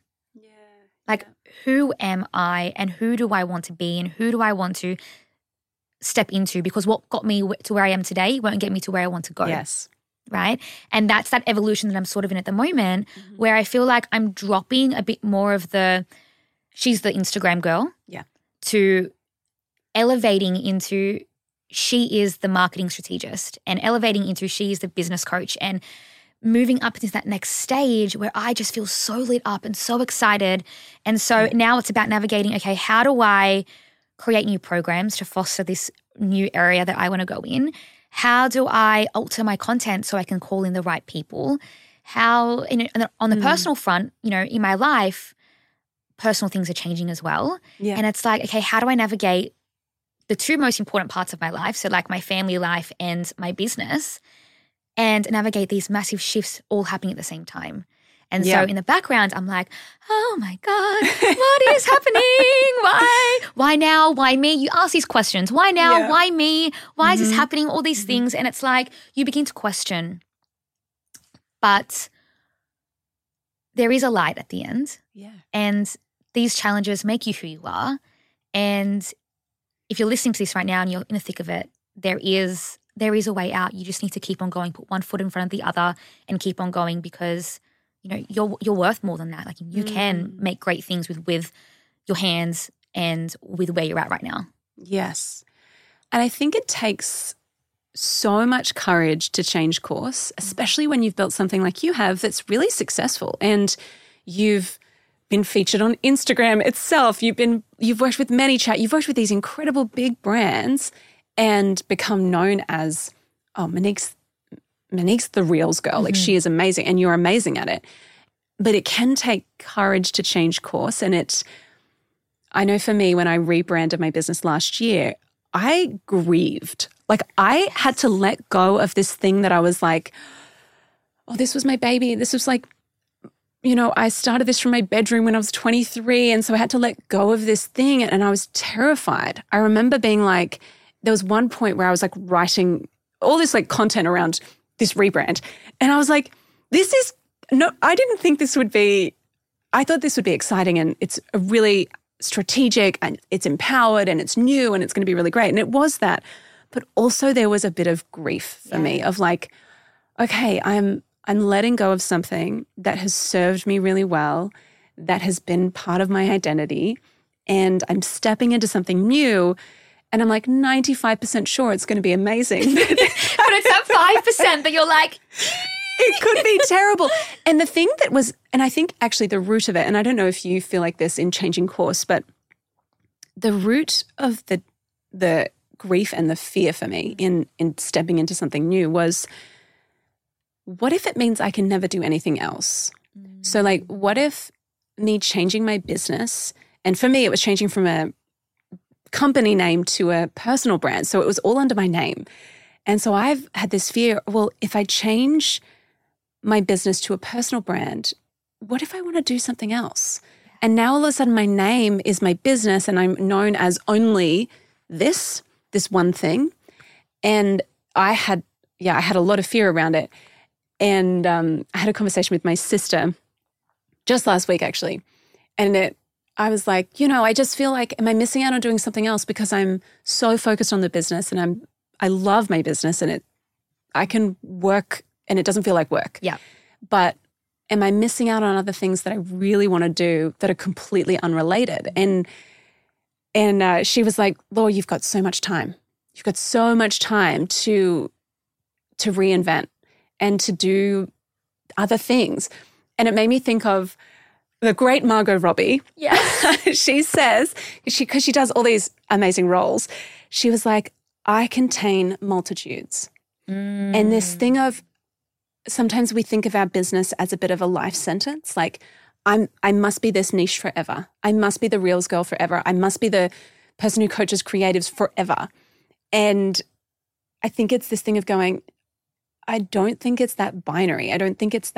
Who am I and who do I want to be and who do I want to step into? Because what got me to where I am today won't get me to where I want to go.
Yes.
Right? And that's that evolution that I'm sort of in at the moment, where I feel like I'm dropping a bit more of she's the Instagram girl, to elevating into she is the marketing strategist, and elevating into she is the business coach, and moving up into that next stage where I just feel so lit up and so excited. And so now it's about navigating, okay, how do I create new programs to foster this new area that I want to go in? How do I alter my content so I can call in the right people? How, on the personal front, in my life, personal things are changing as well. Yeah. And it's like, okay, how do I navigate the two most important parts of my life, so like my family life and my business, and navigate these massive shifts all happening at the same time? And so in the background, I'm like, oh my God, what is happening? Why now? Why me? You ask these questions. Why now? Yeah. Why me? Why is this happening? All these things. And it's like you begin to question. But there is a light at the end. Yeah. And these challenges make you who you are. And if you're listening to this right now and you're in the thick of it, there is a way out. You just need to keep on going, put one foot in front of the other and keep on going, because you're worth more than that. Like you can make great things with your hands and with where you're at right now.
Yes. And I think it takes so much courage to change course, especially when you've built something like you have that's really successful, and you've been featured on Instagram itself. You've worked with ManyChat. You've worked with these incredible big brands and become known as, Monique's the Reels girl. Like she is amazing, and you're amazing at it. But it can take courage to change course. And I know for me, when I rebranded my business last year, I grieved. Like I had to let go of this thing that I was like, oh, this was my baby. This was like, I started this from my bedroom when I was 23. And so I had to let go of this thing. And I was terrified. I remember being like, there was one point where I was like writing all this like content around this rebrand. And I was like, I didn't think this would be, I thought this would be exciting, and it's a really strategic and it's empowered and it's new and it's going to be really great. And it was that. But also there was a bit of grief for me of like, okay, I'm letting go of something that has served me really well, that has been part of my identity, and I'm stepping into something new. And I'm like 95% sure it's going to be amazing.
But it's that 5% that you're like,
it could be terrible. And the thing that was, and I think actually the root of it, and I don't know if you feel like this in changing course, but the root of the grief and the fear for me in stepping into something new was, what if it means I can never do anything else? So like, what if me changing my business And for me, it was changing from a company name to a personal brand. So it was all under my name. And so I've had this fear, well, if I change my business to a personal brand, what if I want to do something else? And now all of a sudden my name is my business and I'm known as only this one thing. And I had a lot of fear around it. And I had a conversation with my sister just last week, actually. And I was like, I just feel like, am I missing out on doing something else because I'm so focused on the business and I love my business and I can work and it doesn't feel like work.
Yeah.
But am I missing out on other things that I really want to do that are completely unrelated? And she was like, Laura, you've got so much time. You've got so much time to reinvent and to do other things. And it made me think of the great Margot Robbie.
Yeah.
She says, because she does all these amazing roles, she was like, I contain multitudes. And this thing of sometimes we think of our business as a bit of a life sentence, like I must be this niche forever. I must be the Reels girl forever. I must be the person who coaches creatives forever. And I think it's this thing of going, I don't think it's that binary. I don't think it's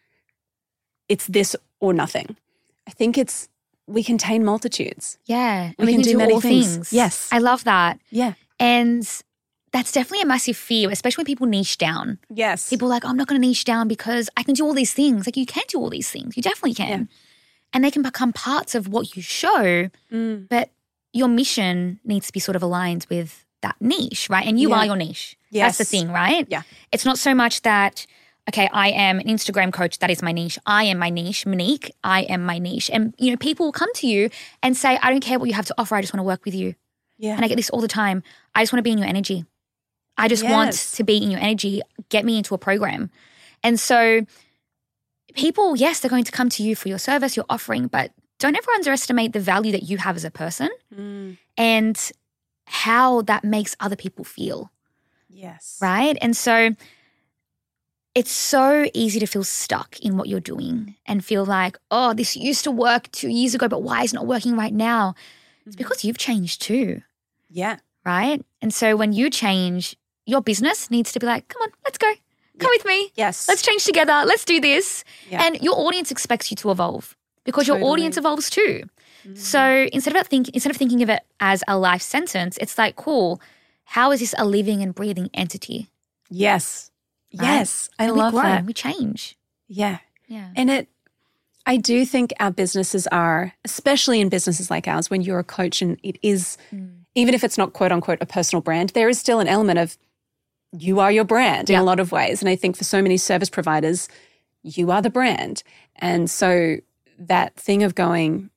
this or nothing. I think we contain multitudes.
Yeah.
We can do many
all things.
Yes.
I love that.
Yeah.
And that's definitely a massive fear, especially when people niche down.
Yes.
People are like, I'm not going to niche down because I can do all these things. Like, you can do all these things. You definitely can. Yeah. And they can become parts of what you show, but your mission needs to be sort of aligned with that niche, right? And you are your niche.
Yes.
That's the thing, right?
Yeah.
It's not so much that, okay, I am an Instagram coach. That is my niche. I am my niche. Monique, I am my niche. And, people will come to you and say, I don't care what you have to offer. I just want to work with you.
Yeah.
And I get this all the time. I just want to be in your energy. I just want to be in your energy. Get me into a program. And so people, yes, they're going to come to you for your service, your offering, but don't ever underestimate the value that you have as a person and how that makes other people feel.
Yes.
Right? And so it's so easy to feel stuck in what you're doing and feel like, oh, this used to work 2 years ago, but why is it not working right now? It's because you've changed too.
Yeah.
Right? And so when you change, your business needs to be like, come on, let's go. Come with me.
Yes.
Let's change together. Let's do this.
Yeah.
And your audience expects you to evolve because your audience evolves too. So instead of thinking of it as a life sentence, it's like, cool, how is this a living and breathing entity?
Yes.
Right?
Yes. I
and
love
we grow,
that.
We change.
Yeah.
Yeah.
And I do think our businesses are, especially in businesses like ours, when you're a coach and it is, even if it's not quote unquote a personal brand, there is still an element of you are your brand in a lot of ways. And I think for so many service providers, you are the brand. And so that thing of going,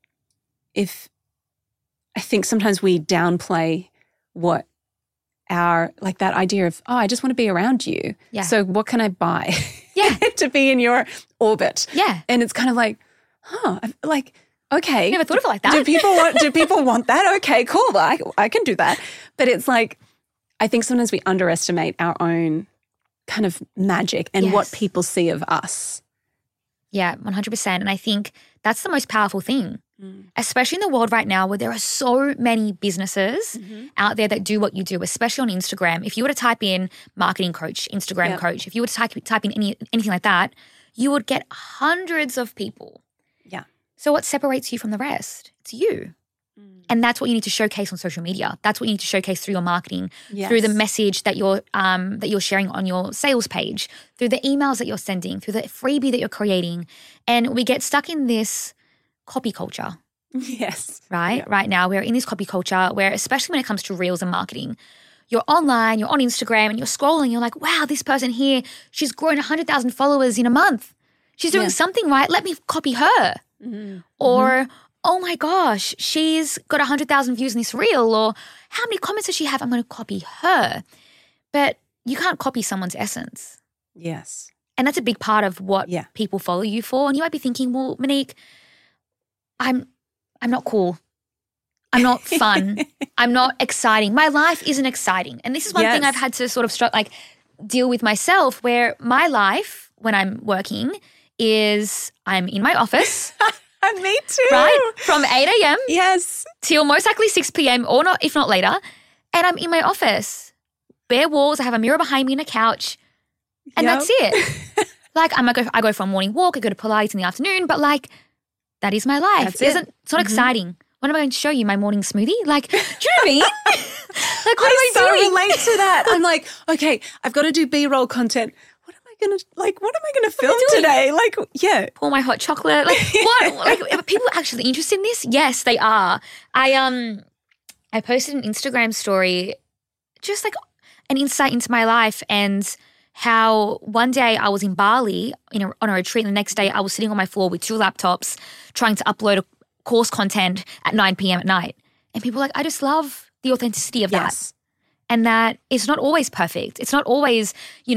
I think sometimes we downplay what like that idea of, I just want to be around you. Yeah. So what can I buy to be in your orbit?
Yeah.
And it's kind of like, okay.
Never thought of it like that.
Do people want that? Okay, cool. I can do that. But it's like, I think sometimes we underestimate our own kind of magic and what people see of us.
Yeah, 100%. And I think that's the most powerful thing, especially in the world right now where there are so many businesses out there that do what you do, especially on Instagram. If you were to type in marketing coach, Instagram coach, if you were to type in anything like that, you would get hundreds of people.
Yeah.
So what separates you from the rest? It's you. And that's what you need to showcase on social media. That's what you need to showcase through your marketing, through the message that you're sharing on your sales page, through the emails that you're sending, through the freebie that you're creating. And we get stuck in this copy culture.
Yes.
Right?
Yeah.
Right now we're in this copy culture where, especially when it comes to Reels and marketing, you're online, you're on Instagram and you're scrolling. You're like, wow, this person here, she's grown 100,000 followers in a month. She's doing something right. Let me copy her. Or, oh my gosh, she's got 100,000 views in this reel, or how many comments does she have? I'm going to copy her. But you can't copy someone's essence.
Yes.
And that's a big part of what people follow you for. And you might be thinking, well, Monique, I'm not cool. I'm not fun. I'm not exciting. My life isn't exciting. And this is one thing I've had to sort of deal with myself, where my life when I'm working is I'm in my office.
Me too.
Right? From 8 a.m.
Yes.
till most likely 6 p.m. or not, if not later. And I'm in my office. Bare walls. I have a mirror behind me and a couch. And that's it. Like I go for a morning walk. I go to Pilates in the afternoon. But like that is my life. It's not exciting. What am I going to show you? My morning smoothie? Like, do you know what I mean? Like, what am I doing?
relate to that. I'm like, okay, I've got to do B-roll content. What am I going to film today? Like, yeah.
Pour my hot chocolate. Like, what? Like, are people actually interested in this? Yes, they are. I posted an Instagram story, just like an insight into my life and how one day I was in Bali on a retreat, and the next day I was sitting on my floor with 2 laptops trying to upload a course content at 9 p.m. at night. And people are like, I just love the authenticity of that. And that it's not always perfect. It's not always,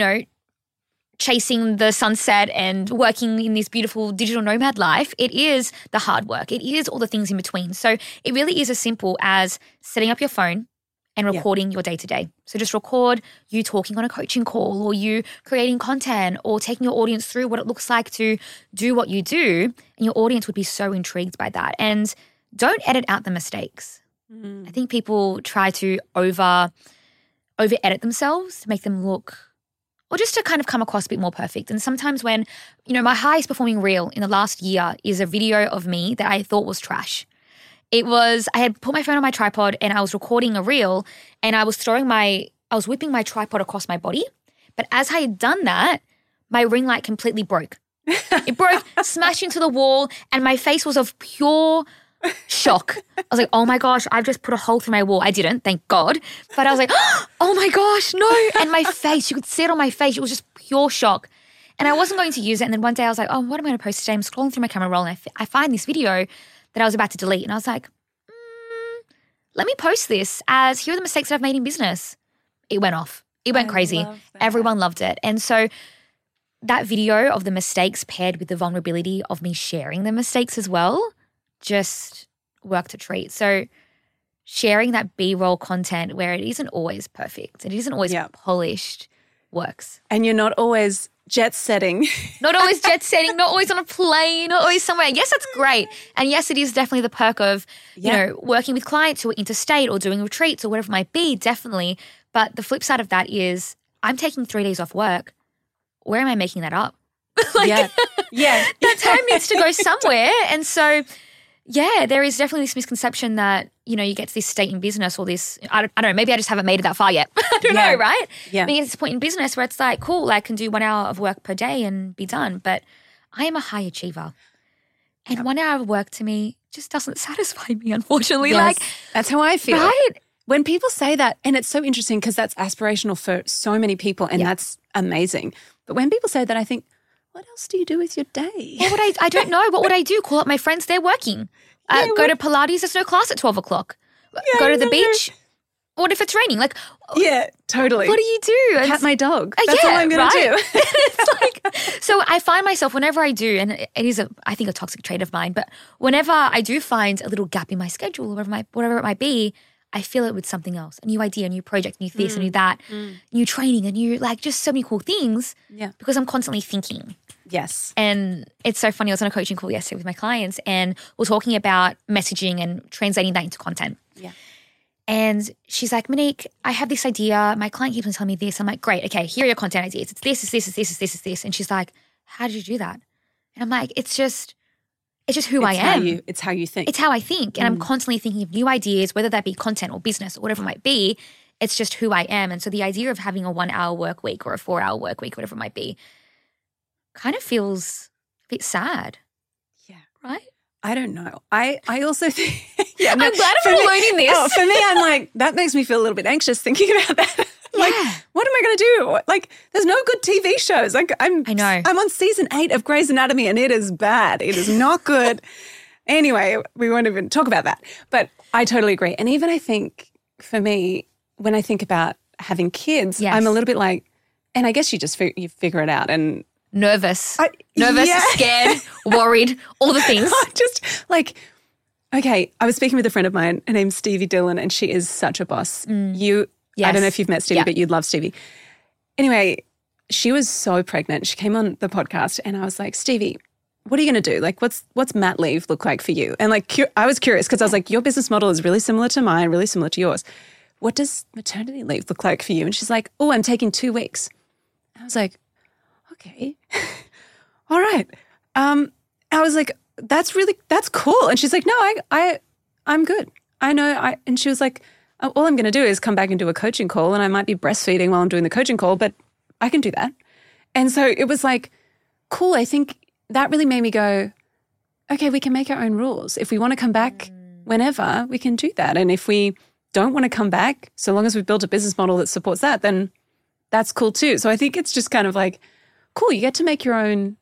chasing the sunset and working in this beautiful digital nomad life. It is the hard work. It is all the things in between. So it really is as simple as setting up your phone and recording your day-to-day. So just record you talking on a coaching call or you creating content or taking your audience through what it looks like to do what you do, and your audience would be so intrigued by that. And don't edit out the mistakes. I think people try to over-edit themselves to make them look, or just to kind of come across a bit more perfect. And sometimes when, my highest performing reel in the last year is a video of me that I thought was trash. I had put my phone on my tripod and I was recording a reel and I was whipping my tripod across my body. But as I had done that, my ring light completely broke. It broke, smashed into the wall, and my face was of pure shock. I was like, oh my gosh, I've just put a hole through my wall. I didn't, thank God. But I was like, oh my gosh, no. And my face, you could see it on my face. It was just pure shock. And I wasn't going to use it. And then one day I was like, oh, what am I going to post today? I'm scrolling through my camera roll and I find this video that I was about to delete. And I was like, let me post this as here are the mistakes that I've made in business. It went off. It went crazy. Everyone loved it. And so that video of the mistakes paired with the vulnerability of me sharing the mistakes as well just worked a treat. So sharing that B-roll content where it isn't always perfect, it isn't always polished, works.
And you're not always jet setting.
Not always jet setting, not always on a plane, not always somewhere. Yes, that's great. And yes, it is definitely the perk of, working with clients who are interstate or doing retreats or whatever it might be, definitely. But the flip side of that is I'm taking 3 days off work. Where am I making that up? That time needs to go somewhere. And so, there is definitely this misconception that, you get to this state in business or this, I don't know, maybe I just haven't made it that far yet. I don't know, right? Yeah. Being at this point in business where it's like, cool, I can do 1 hour of work per day and be done. But I am a high achiever. And 1 hour of work to me just doesn't satisfy me, unfortunately.
Yes, that's how I feel.
Right?
When people say that, and it's so interesting because that's aspirational for so many people and that's amazing. But when people say that, I think, what else do you do with your day?
What would I don't know. What would I do? Call up my friends, they're working. Go to Pilates, there's no class at 12 o'clock. Go to the beach. What if it's raining? Like,
totally.
What do you do?
Cat my dog. That's all I'm going to do.
It's so I find myself whenever I do, and it is, I think, a toxic trait of mine, but whenever I do find a little gap in my schedule or whatever it might be, I fill it with something else, a new idea, a new project, a new this, a new that, new training, a new, just so many cool things because I'm constantly thinking.
Yes.
And it's so funny. I was on a coaching call yesterday with my clients and we're talking about messaging and translating that into content. Yeah. And she's like, Monique, I have this idea. My client keeps on telling me this. I'm like, great. Okay, here are your content ideas. It's this, it's this, it's this, it's this, it's this. And she's like, how did you do that? And I'm like, it's just who I am.
It's how you think.
It's how I think. And I'm constantly thinking of new ideas, whether that be content or business or whatever it might be. It's just who I am. And so the idea of having a 1 hour work week or a 4 hour work week, whatever it might be, kind of feels a bit sad. Yeah. Right?
I don't know. I also think,
I'm glad I'm learning this.
Oh, for me, I'm like, that makes me feel a little bit anxious thinking about that. What am I going to do? There's no good TV shows. I know. I'm on season 8 of Grey's Anatomy and it is bad. It is not good. Anyway, we won't even talk about that. But I totally agree. And even I think for me, when I think about having kids, I'm a little bit like, and I guess you just you figure it out and
nervous, scared, worried, all the things.
Just okay, I was speaking with a friend of mine. Her name's Stevie Dillon and she is such a boss. I don't know if you've met Stevie, but you'd love Stevie. Anyway, she was so pregnant. She came on the podcast and I was like, Stevie, what are you going to do? Like, what's mat leave look like for you? And like, I was curious because I was like, your business model is really similar to mine, really similar to yours. What does maternity leave look like for you? And she's like, oh, I'm taking 2 weeks. I was like, okay, all right. I was like, that's cool. And she's like, no, I'm good. I know. And she was like, all I'm going to do is come back and do a coaching call, and I might be breastfeeding while I'm doing the coaching call, but I can do that. And so it was like, cool. I think that really made me go, okay, we can make our own rules. If we want to come back whenever, we can do that. And if we don't want to come back, so long as we've built a business model that supports that, then that's cool too. So I think it's just kind of like, cool, you get to make your own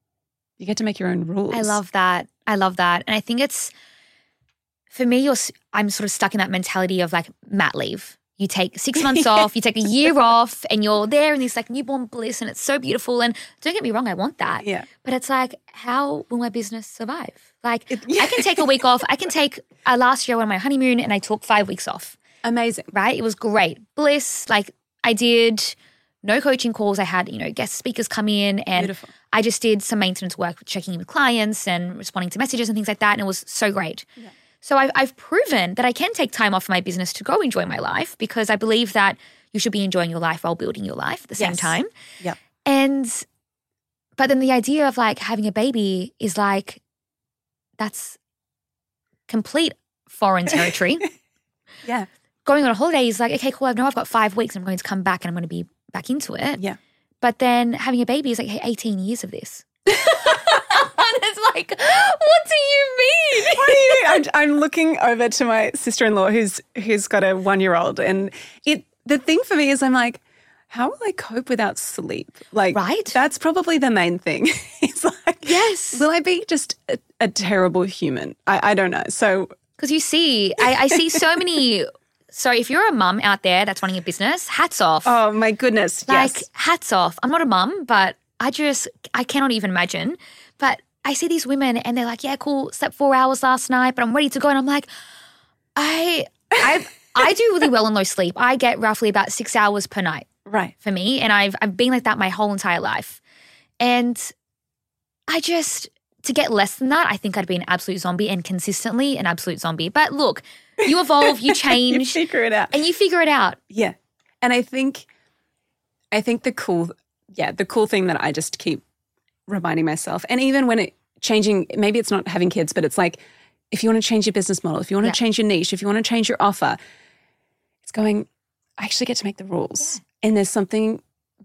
rules.
I love that. And I think it's, for me, I'm sort of stuck in that mentality of like mat leave. You take 6 months off, you take a year off, and you're there in this like newborn bliss, and it's so beautiful. And don't get me wrong, I want that.
Yeah.
But it's like, how will my business survive? Like, I can take a week off. I can take, last year I went on my honeymoon and I took 5 weeks off.
Amazing.
Right? It was great. Bliss. Like, I did no coaching calls. I had, guest speakers come in, and
Beautiful.
I just did some maintenance work, checking in with clients and responding to messages and things like that. And it was so great. Yeah. So I've proven that I can take time off from my business to go enjoy my life, because I believe that you should be enjoying your life while building your life at the same time.
Yeah.
But then the idea of like having a baby is like, that's complete foreign territory.
Yeah.
Going on a holiday is like, okay, cool, I know I've got 5 weeks and I'm going to come back and I'm going to be back into it.
Yeah.
But then having a baby is like, hey, 18 years of this. And it's like, what do you mean?
What do you mean? I'm looking over to my sister-in-law who's got a 1-year-old, and the thing for me is I'm like, how will I cope without sleep? Like,
right?
That's probably the main thing. It's like,
yes.
Will I be just a terrible human? I don't know. So,
because you see, I see so many. So if you're a mum out there that's running a business, hats off.
Oh my goodness,
like,
yes.
Hats off. I'm not a mum, but I cannot even imagine. But I see these women and they're like, yeah, cool, slept 4 hours last night, but I'm ready to go. And I'm like, I do really well on low sleep. I get roughly about 6 hours per night.
Right.
For me. And I've been like that my whole entire life. And to get less than that, I think I'd be an absolute zombie, and consistently an absolute zombie. But look, you evolve, you change.
You figure it out.
And you figure it out.
Yeah. And I think the cool thing that I just keep reminding myself, and even when changing, maybe it's not having kids, but it's like, if you want to change your business model, if you want to change your niche, if you want to change your offer, it's going, I actually get to make the rules. Yeah. And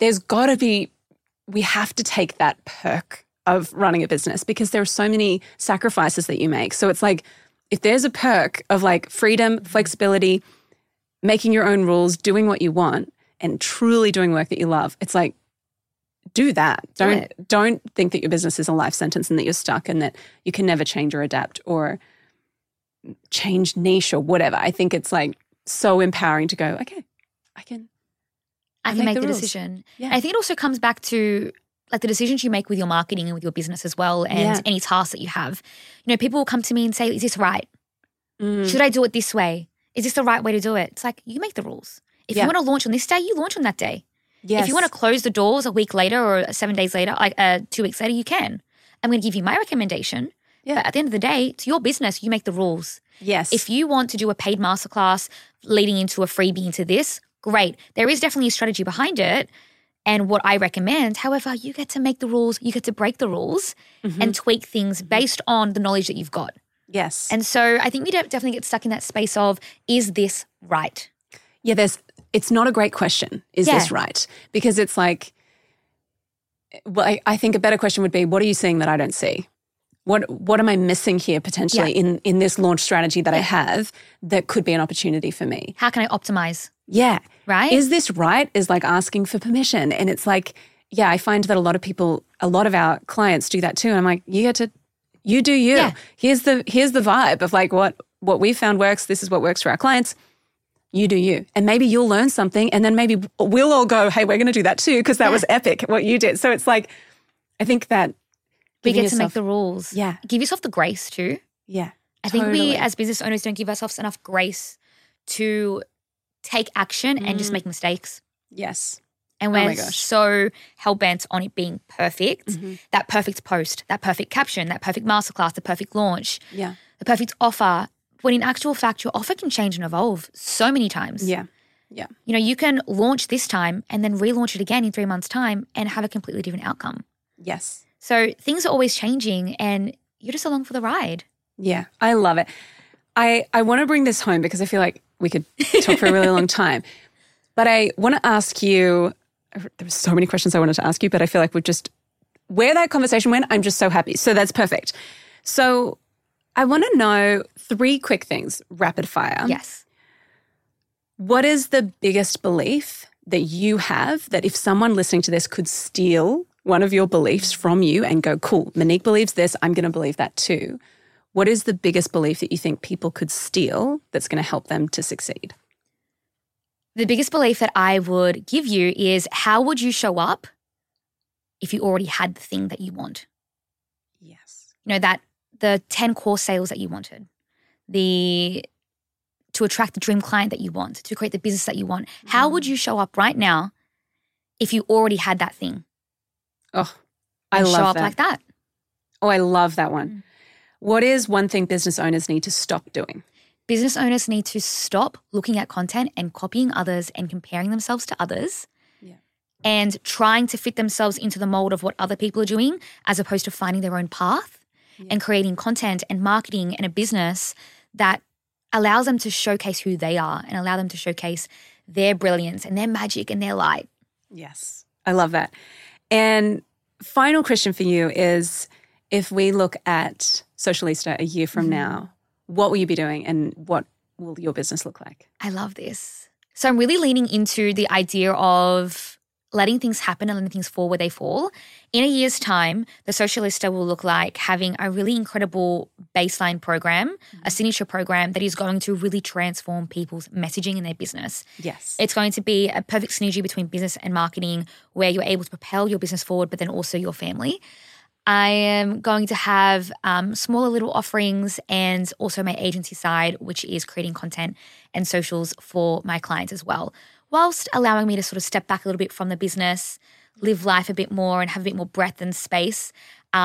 we have to take that perk of running a business, because there are so many sacrifices that you make. So it's like, if there's a perk of like freedom, flexibility, making your own rules, doing what you want, and truly doing work that you love, it's like, do that. Don't think that your business is a life sentence and that you're stuck and that you can never change or adapt or change niche or whatever. I think it's like so empowering to go, okay, I can
make the decision.
Yeah.
I think it also comes back to like the decisions you make with your marketing and with your business as well, and any tasks that you have. People will come to me and say, is this right? Should I do it this way? Is this the right way to do it? It's like, you make the rules. If you want to launch on this day, you launch on that day. Yes. If you want to close the doors a week later or 7 days later, like 2 weeks later, you can. I'm going to give you my recommendation. Yeah. But at the end of the day, it's your business. You make the rules.
Yes.
If you want to do a paid masterclass leading into a freebie into this, great. There is definitely a strategy behind it and what I recommend. However, you get to make the rules. You get to break the rules and tweak things based on the knowledge that you've got.
Yes.
And so I think we definitely get stuck in that space of, is this right?
Yeah, it's not a great question, is this right? Because it's like, well, I think a better question would be, what are you seeing that I don't see? What am I missing here potentially in this launch strategy that I have that could be an opportunity for me?
How can I optimize?
Yeah.
Right?
Is this right? Is like asking for permission. And it's like, yeah, I find that a lot of our clients do that too. And I'm like, you do you. Yeah. Here's the vibe of like what we found works. This is what works for our clients. You do you. And maybe you'll learn something, and then maybe we'll all go, hey, we're going to do that too, because that was epic what you did. So it's like, I think that
we get to make the rules.
Yeah.
Give yourself the grace too.
Yeah.
I think we as business owners don't give ourselves enough grace to take action and just make mistakes.
Yes.
And we're so hell-bent on it being perfect, that perfect post, that perfect caption, that perfect masterclass, the perfect launch, the perfect offer, when in actual fact, your offer can change and evolve so many times.
Yeah.
You know, you can launch this time and then relaunch it again in 3 months' time and have a completely different outcome.
Yes.
So things are always changing and you're just along for the ride.
Yeah, I love it. I want to bring this home because I feel like we could talk for a really long time. But I want to ask you, there were so many questions I wanted to ask you, but I feel like where that conversation went, I'm just so happy. So that's perfect. So I want to know 3 quick things, rapid fire.
Yes.
What is the biggest belief that you have that if someone listening to this could steal one of your beliefs from you and go, cool, Monique believes this, I'm going to believe that too. What is the biggest belief that you think people could steal that's going to help them to succeed?
The biggest belief that I would give you is, how would you show up if you already had the thing that you want?
Yes.
You know, that the 10 course sales that you wanted, to attract the dream client that you want, to create the business that you want. How would you show up right now if you already had that thing?
Oh, I love that.
Show up like that.
Oh, I love that one. What is one thing business owners need to stop doing?
Business owners need to stop looking at content and copying others and comparing themselves to others and trying to fit themselves into the mold of what other people are doing, as opposed to finding their own path and creating content and marketing and a business that allows them to showcase who they are and allow them to showcase their brilliance and their magic and their light.
Yes, I love that. And final question for you is, if we look at Socialista a year from now, what will you be doing and what will your business look like?
I love this. So I'm really leaning into the idea of letting things happen and letting things fall where they fall. In a year's time, the Socialista will look like having a really incredible baseline program, a signature program that is going to really transform people's messaging in their business.
Yes.
It's going to be a perfect synergy between business and marketing where you're able to propel your business forward, but then also your family. I am going to have smaller little offerings and also my agency side, which is creating content and socials for my clients as well, whilst allowing me to sort of step back a little bit from the business, live life a bit more and have a bit more breadth and space.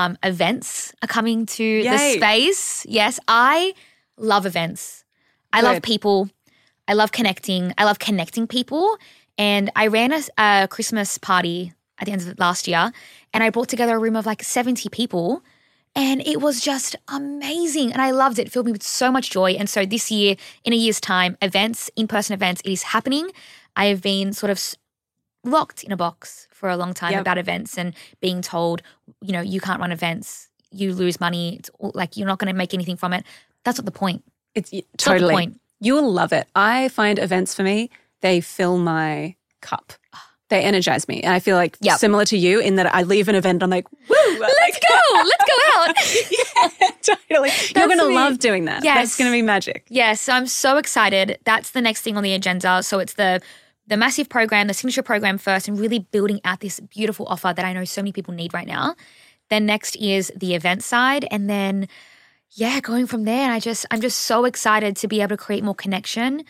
Events are coming to the space. Yes, I love events. I love people. I love connecting. I love connecting people. And I ran a Christmas party at the end of last year, and I brought together a room of like 70 people, and it was just amazing. And I loved it. It filled me with so much joy. And so this year, in a year's time, events, in-person events, it is happening. I have been sort of locked in a box for a long time about events and being told, you know, you can't run events, you lose money, it's all, like you're not going to make anything from it. That's not the point.
It's totally. Not the point. You'll love it. I find events for me, they fill my cup. They energize me. And I feel like similar to you in that I leave an event, I'm like, woo.
Let's go out.
Yeah, totally. You're going to love doing that.
Yes.
That's going to be magic.
Yes, I'm so excited. That's the next thing on the agenda. So it's the massive program, the signature program first, and really building out this beautiful offer that I know so many people need right now. Then next is the event side. And then, going from there. And I'm just so excited to be able to create more connection,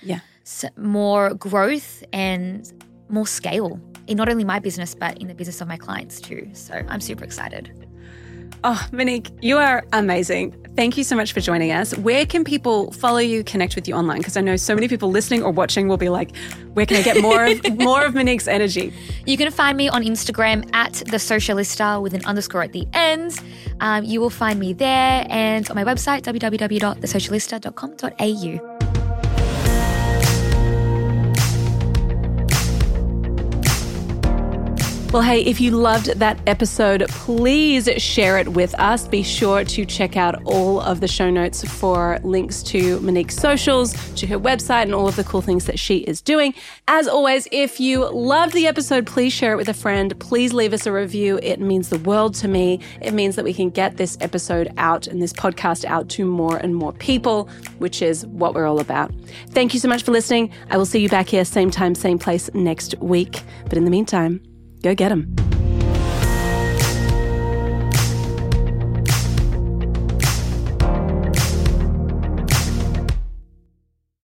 more growth and more scale in not only my business, but in the business of my clients too. So I'm super excited.
Oh, Monique, you are amazing. Thank you so much for joining us. Where can people follow you, connect with you online? Because I know so many people listening or watching will be like, where can I get more of Monique's energy?
You can find me on Instagram at The Socialista with an underscore at the end. You will find me there, and on my website, www.thesocialista.com.au.
Well, hey, if you loved that episode, please share it with us. Be sure to check out all of the show notes for links to Monique's socials, to her website, and all of the cool things that she is doing. As always, if you loved the episode, please share it with a friend. Please leave us a review. It means the world to me. It means that we can get this episode out and this podcast out to more and more people, which is what we're all about. Thank you so much for listening. I will see you back here, same time, same place next week. But in the meantime, go get 'em.